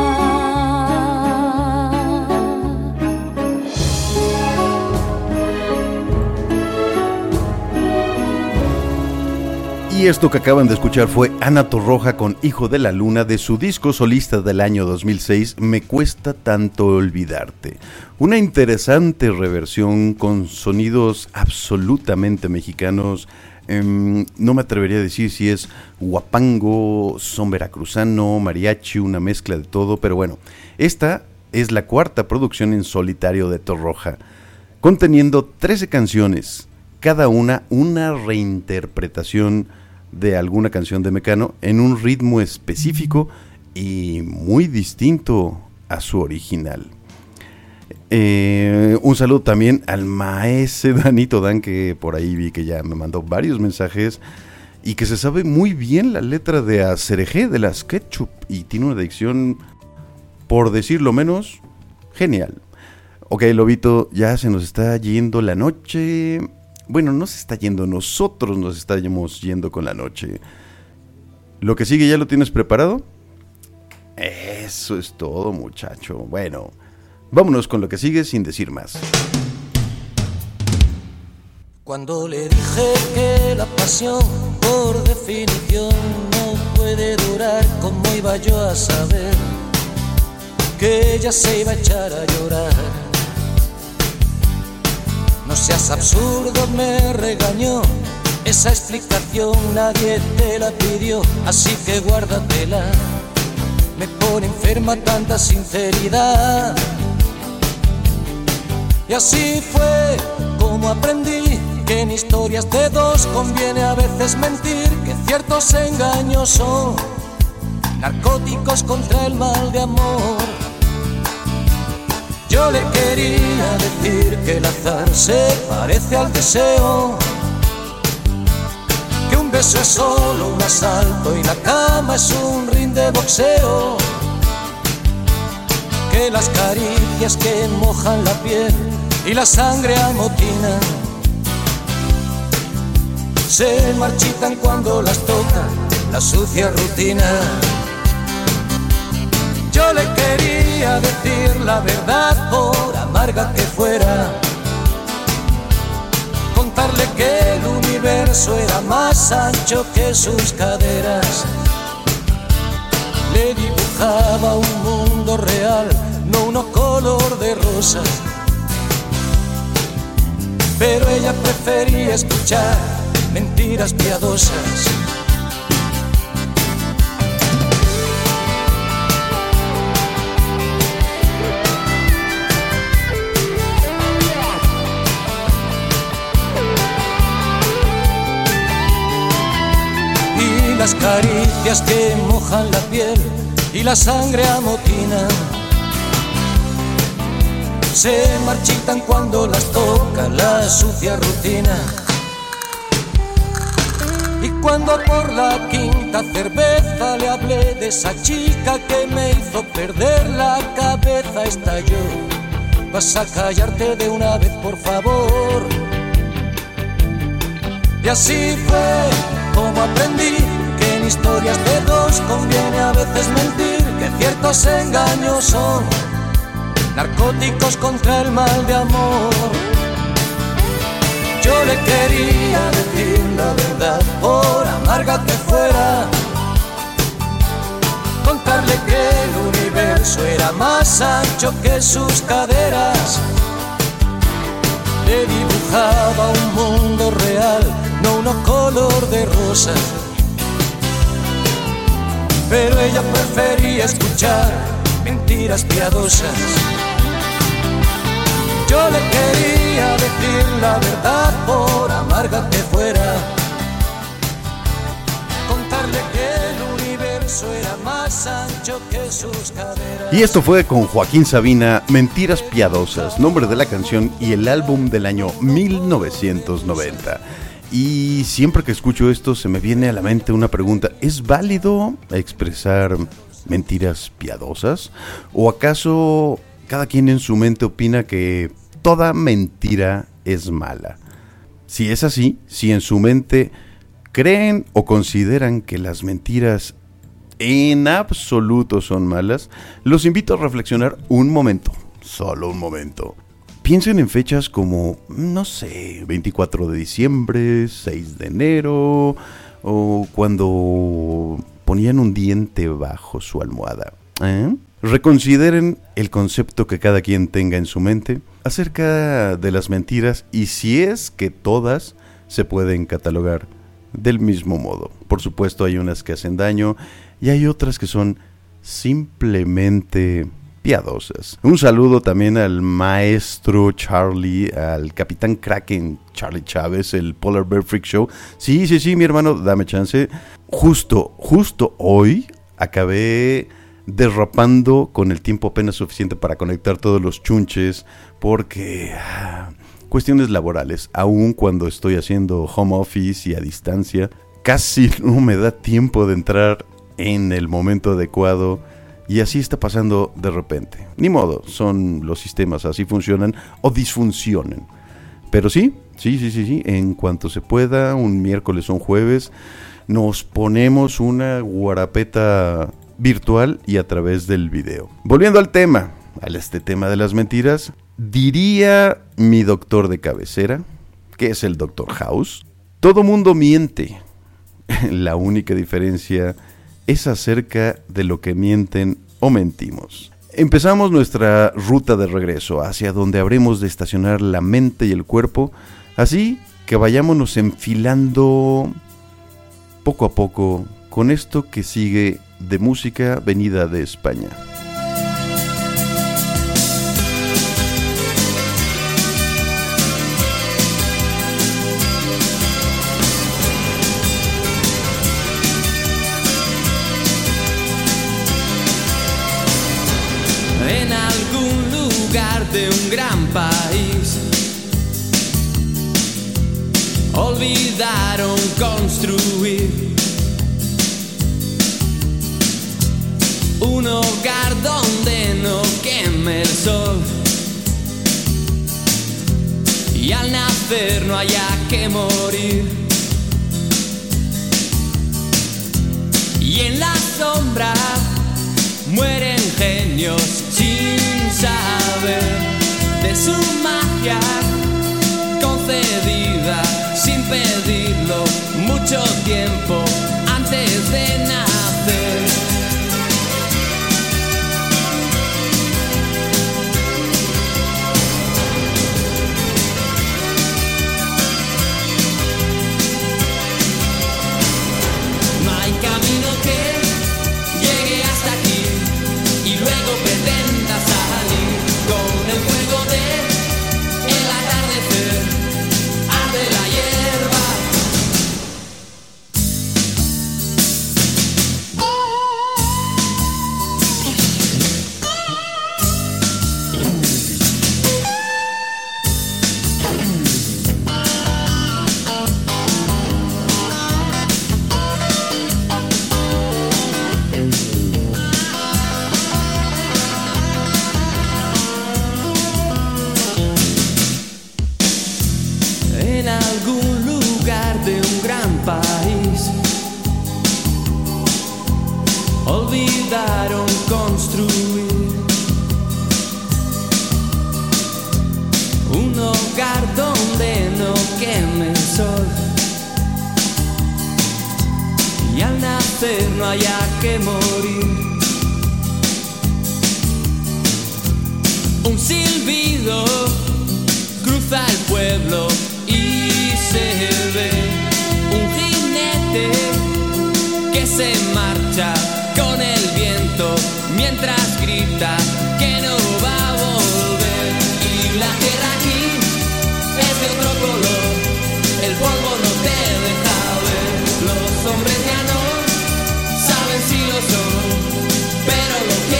Y esto que acaban de escuchar fue Ana Torroja con Hijo de la Luna de su disco solista del año 2006, Me Cuesta Tanto Olvidarte. Una interesante reversión con sonidos absolutamente mexicanos. No me atrevería a decir si es huapango, son veracruzano, mariachi, una mezcla de todo, pero bueno, esta es la cuarta producción en solitario de Torroja, conteniendo 13 canciones, cada una reinterpretación de alguna canción de Mecano en un ritmo específico y muy distinto a su original. Un saludo también al maese Danito Dan, que por ahí vi que ya me mandó varios mensajes y que se sabe muy bien la letra de Acerejé de las Ketchup y tiene una dicción, por decirlo menos, genial. Ok, Lobito, ya se nos está yendo la noche. Bueno, no se está yendo, nosotros nos estamos yendo con la noche. ¿Lo que sigue ya lo tienes preparado? Eso es todo, muchacho. Bueno, vámonos con lo que sigue sin decir más. Cuando le dije que la pasión, por definición, no puede durar, ¿cómo iba yo a saber que ella se iba a echar a llorar? No seas absurdo, me regañó, esa explicación nadie te la pidió, así que guárdatela. Me pone enferma tanta sinceridad. Y así fue como aprendí que en historias de dos conviene a veces mentir, que ciertos engaños son narcóticos contra el mal de amor. Yo le quería decir que el azar se parece al deseo, que un beso es solo un asalto y la cama es un ring de boxeo, que las caricias que mojan la piel y la sangre amotinan se marchitan cuando las toca la sucia rutina. Yo le quería decir la verdad, por amarga que fuera, contarle que el universo era más ancho que sus caderas. Le dibujaba un mundo real, no uno color de rosas, pero ella prefería escuchar mentiras piadosas. Las caricias que mojan la piel y la sangre amotina se marchitan cuando las toca la sucia rutina. Y cuando por la quinta cerveza le hablé de esa chica que me hizo perder la cabeza, estalló. Vas a callarte de una vez, por favor. Y así fue como aprendí que en historias de dos conviene a veces mentir, que ciertos engaños son narcóticos contra el mal de amor. Yo le quería decir la verdad, por amarga que fuera, contarle que el universo era más ancho que sus caderas. Le dibujaba un mundo real, no uno color de rosas, pero ella prefería escuchar mentiras piadosas. Yo le quería decir la verdad, por amarga que fuera, contarle que el universo era más ancho que sus caderas. Y esto fue con Joaquín Sabina, Mentiras Piadosas, nombre de la canción y el álbum del año 1990. Y siempre que escucho esto se me viene a la mente una pregunta: ¿es válido expresar mentiras piadosas? ¿O acaso cada quien en su mente opina que toda mentira es mala? Si es así, si en su mente creen o consideran que las mentiras en absoluto son malas, los invito a reflexionar un momento, solo un momento. Piensen en fechas como, no sé, 24 de diciembre, 6 de enero, o cuando ponían un diente bajo su almohada. Reconsideren el concepto que cada quien tenga en su mente acerca de las mentiras y si es que todas se pueden catalogar del mismo modo. Por supuesto, hay unas que hacen daño y hay otras que son simplemente piadosas. Un saludo también al maestro Charlie, al capitán Kraken Charlie Chávez, el Polar Bear Freak Show. Sí, mi hermano, dame chance. Justo hoy acabé derrapando con el tiempo apenas suficiente para conectar todos los chunches porque cuestiones laborales, aún cuando estoy haciendo home office y a distancia, casi no me da tiempo de entrar en el momento adecuado. Y así está pasando de repente. Ni modo, son los sistemas, así funcionan o disfuncionan. Pero sí, en cuanto se pueda, un miércoles o un jueves, nos ponemos una guarapeta virtual y a través del video. Volviendo al tema, a este tema de las mentiras, diría mi doctor de cabecera, que es el Dr. House, todo mundo miente. La única diferencia es acerca de lo que mienten o mentimos. Empezamos nuestra ruta de regreso hacia donde habremos de estacionar la mente y el cuerpo, así que vayámonos enfilando poco a poco con esto que sigue de música venida de España. En algún lugar de un gran país olvidaron construir un hogar donde no queme el sol y al nacer no haya que morir. Y en la sombra mueren genios sin saber de su magia concedida sin pedirlo mucho tiempo antes de nacer. No hay camino que llegue hasta aquí y luego pretenda salir con el fuego de el atardecer, arde la hierba. En algún lugar de un gran país olvidaron construir un hogar donde no queme el sol y al nacer no haya que morir. Un silbido cruza el pueblo y se ve un jinete que se marcha con el viento mientras grita que no va a volver. Y la tierra aquí es de otro color, el polvo no te deja ver. Los hombres ya no saben si lo son, pero lo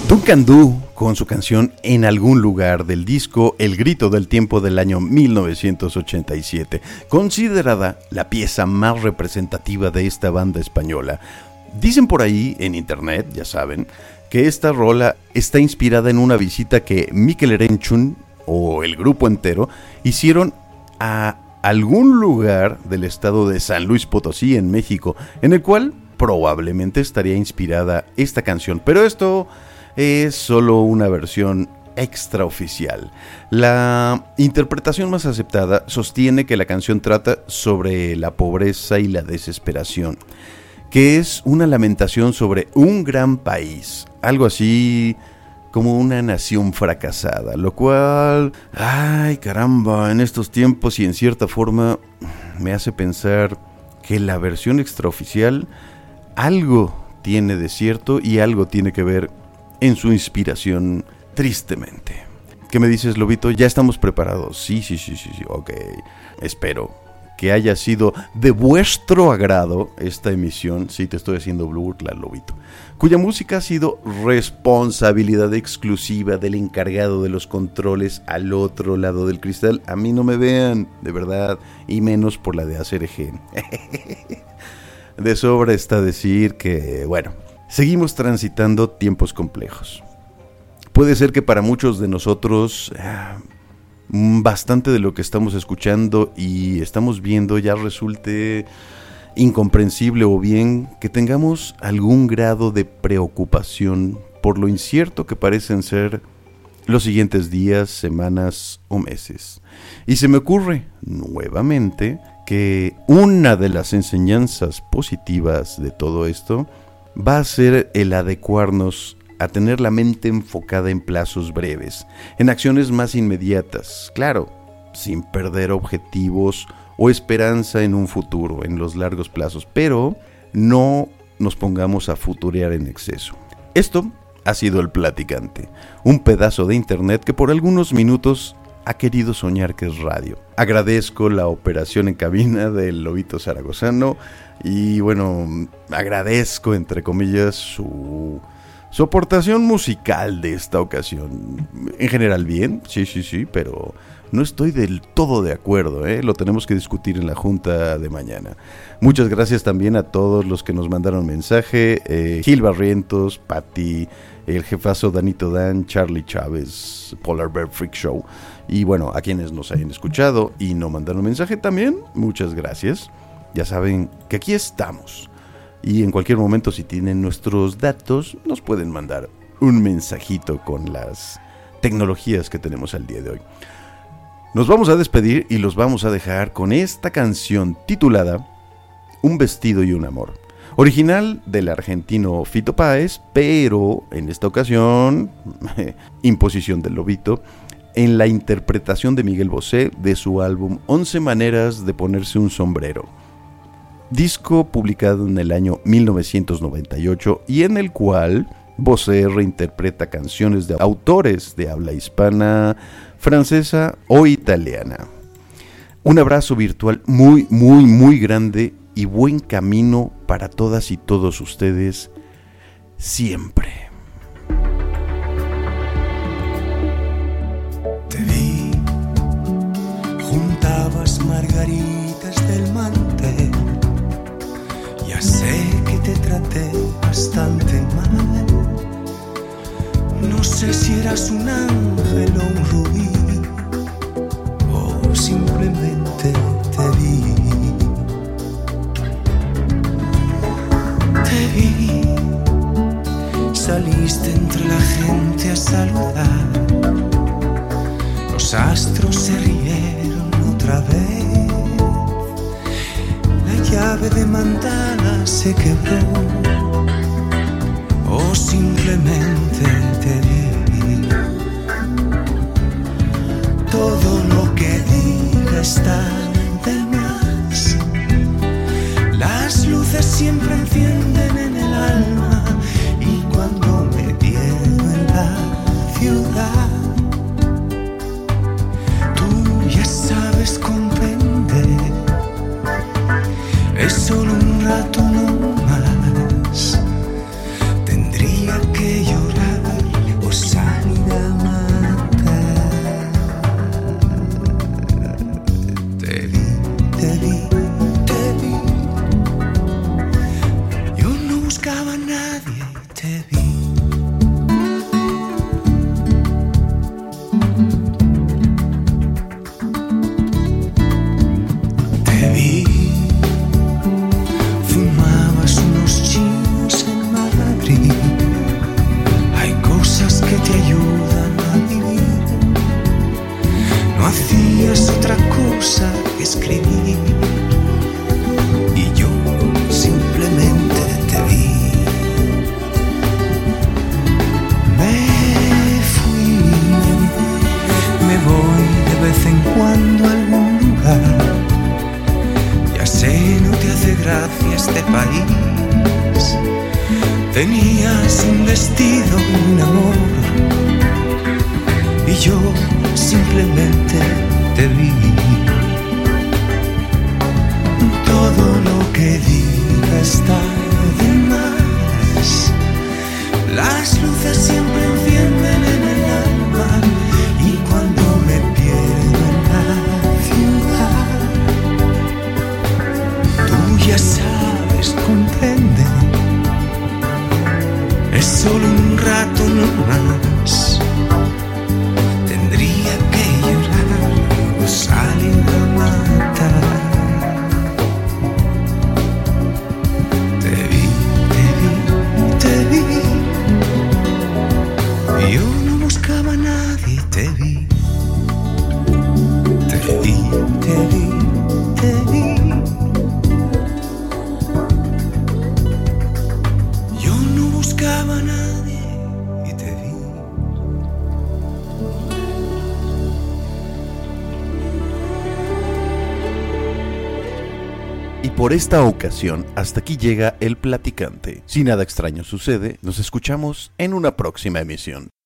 Duncan Du con su canción En algún lugar del disco El grito del tiempo del año 1987, considerada la pieza más representativa de esta banda española. Dicen por ahí en internet, ya saben, que esta rola está inspirada en una visita que Mikel Erenchun o el grupo entero hicieron a algún lugar del estado de San Luis Potosí en México, en el cual probablemente estaría inspirada esta canción, pero esto es solo una versión extraoficial. La interpretación más aceptada sostiene que la canción trata sobre la pobreza y la desesperación, que es una lamentación sobre un gran país, algo así como una nación fracasada, lo cual, ay caramba, en estos tiempos y en cierta forma me hace pensar que la versión extraoficial algo tiene de cierto y algo tiene que ver en su inspiración, tristemente. ¿Qué me dices, Lobito? ¿Ya estamos preparados? Sí, ok. Espero que haya sido de vuestro agrado esta emisión. Sí, te estoy haciendo burla, Lobito. Cuya música ha sido responsabilidad exclusiva del encargado de los controles al otro lado del cristal. A mí no me vean, de verdad, y menos por la de ACRG. De sobra está decir que, bueno, seguimos transitando tiempos complejos. Puede ser que para muchos de nosotros bastante de lo que estamos escuchando y estamos viendo ya resulte incomprensible, o bien que tengamos algún grado de preocupación por lo incierto que parecen ser los siguientes días, semanas o meses. Y se me ocurre nuevamente que una de las enseñanzas positivas de todo esto va a ser el adecuarnos a tener la mente enfocada en plazos breves, en acciones más inmediatas, claro, sin perder objetivos o esperanza en un futuro, en los largos plazos, pero no nos pongamos a futurear en exceso. Esto ha sido El Platicante, un pedazo de internet que por algunos minutos ha querido soñar que es radio. Agradezco la operación en cabina del Lobito Zaragozano y bueno, agradezco entre comillas su aportación musical de esta ocasión. En general bien, sí, pero no estoy del todo de acuerdo, lo tenemos que discutir en la junta de mañana. Muchas gracias también a todos los que nos mandaron mensaje, Gil Barrientos, Patti, el jefazo Danito Dan, Charlie Chávez, Polar Bear Freak Show, y bueno, a quienes nos hayan escuchado y no mandaron mensaje también, muchas gracias. Ya saben que aquí estamos. Y en cualquier momento, si tienen nuestros datos, nos pueden mandar un mensajito con las tecnologías que tenemos al día de hoy. Nos vamos a despedir y los vamos a dejar con esta canción titulada Un vestido y un amor, original del argentino Fito Páez, pero en esta ocasión, imposición del Lobito, en la interpretación de Miguel Bosé de su álbum 11 maneras de ponerse un sombrero. Disco publicado en el año 1998 y en el cual Bosé reinterpreta canciones de autores de habla hispana, francesa o italiana. Un abrazo virtual muy grande y buen camino para todas y todos ustedes siempre. Te vi, juntabas margaritas del mantel. Ya sé que te traté bastante mal. No sé si eras un ángel o un rubí, o simplemente te vi. Te vi, saliste entre la gente a saludar. Los astros se rieron otra vez. La llave de mandala se quebró, o simplemente te vi. Todo lo que diga está de más. Las luces siempre encienden en el alma, y cuando me pierdo en la ciudad, tú ya sabes comprender. Es solo un rato no más. Tendría que llorar este país. Tenías un destino, un amor, y yo simplemente te vi. Todo lo que diga está de más. Las luces siempre encienden en el alma, y cuando me pierdo en la ciudad, tú ya sabes, comprende, es solo un rato no más. Tendría que llorar o salir a matar. Te vi, yo no buscaba a nadie, te vi. Yo no buscaba a nadie y te vi. Y por esta ocasión, hasta aquí llega El Platicante. Si nada extraño sucede, nos escuchamos en una próxima emisión.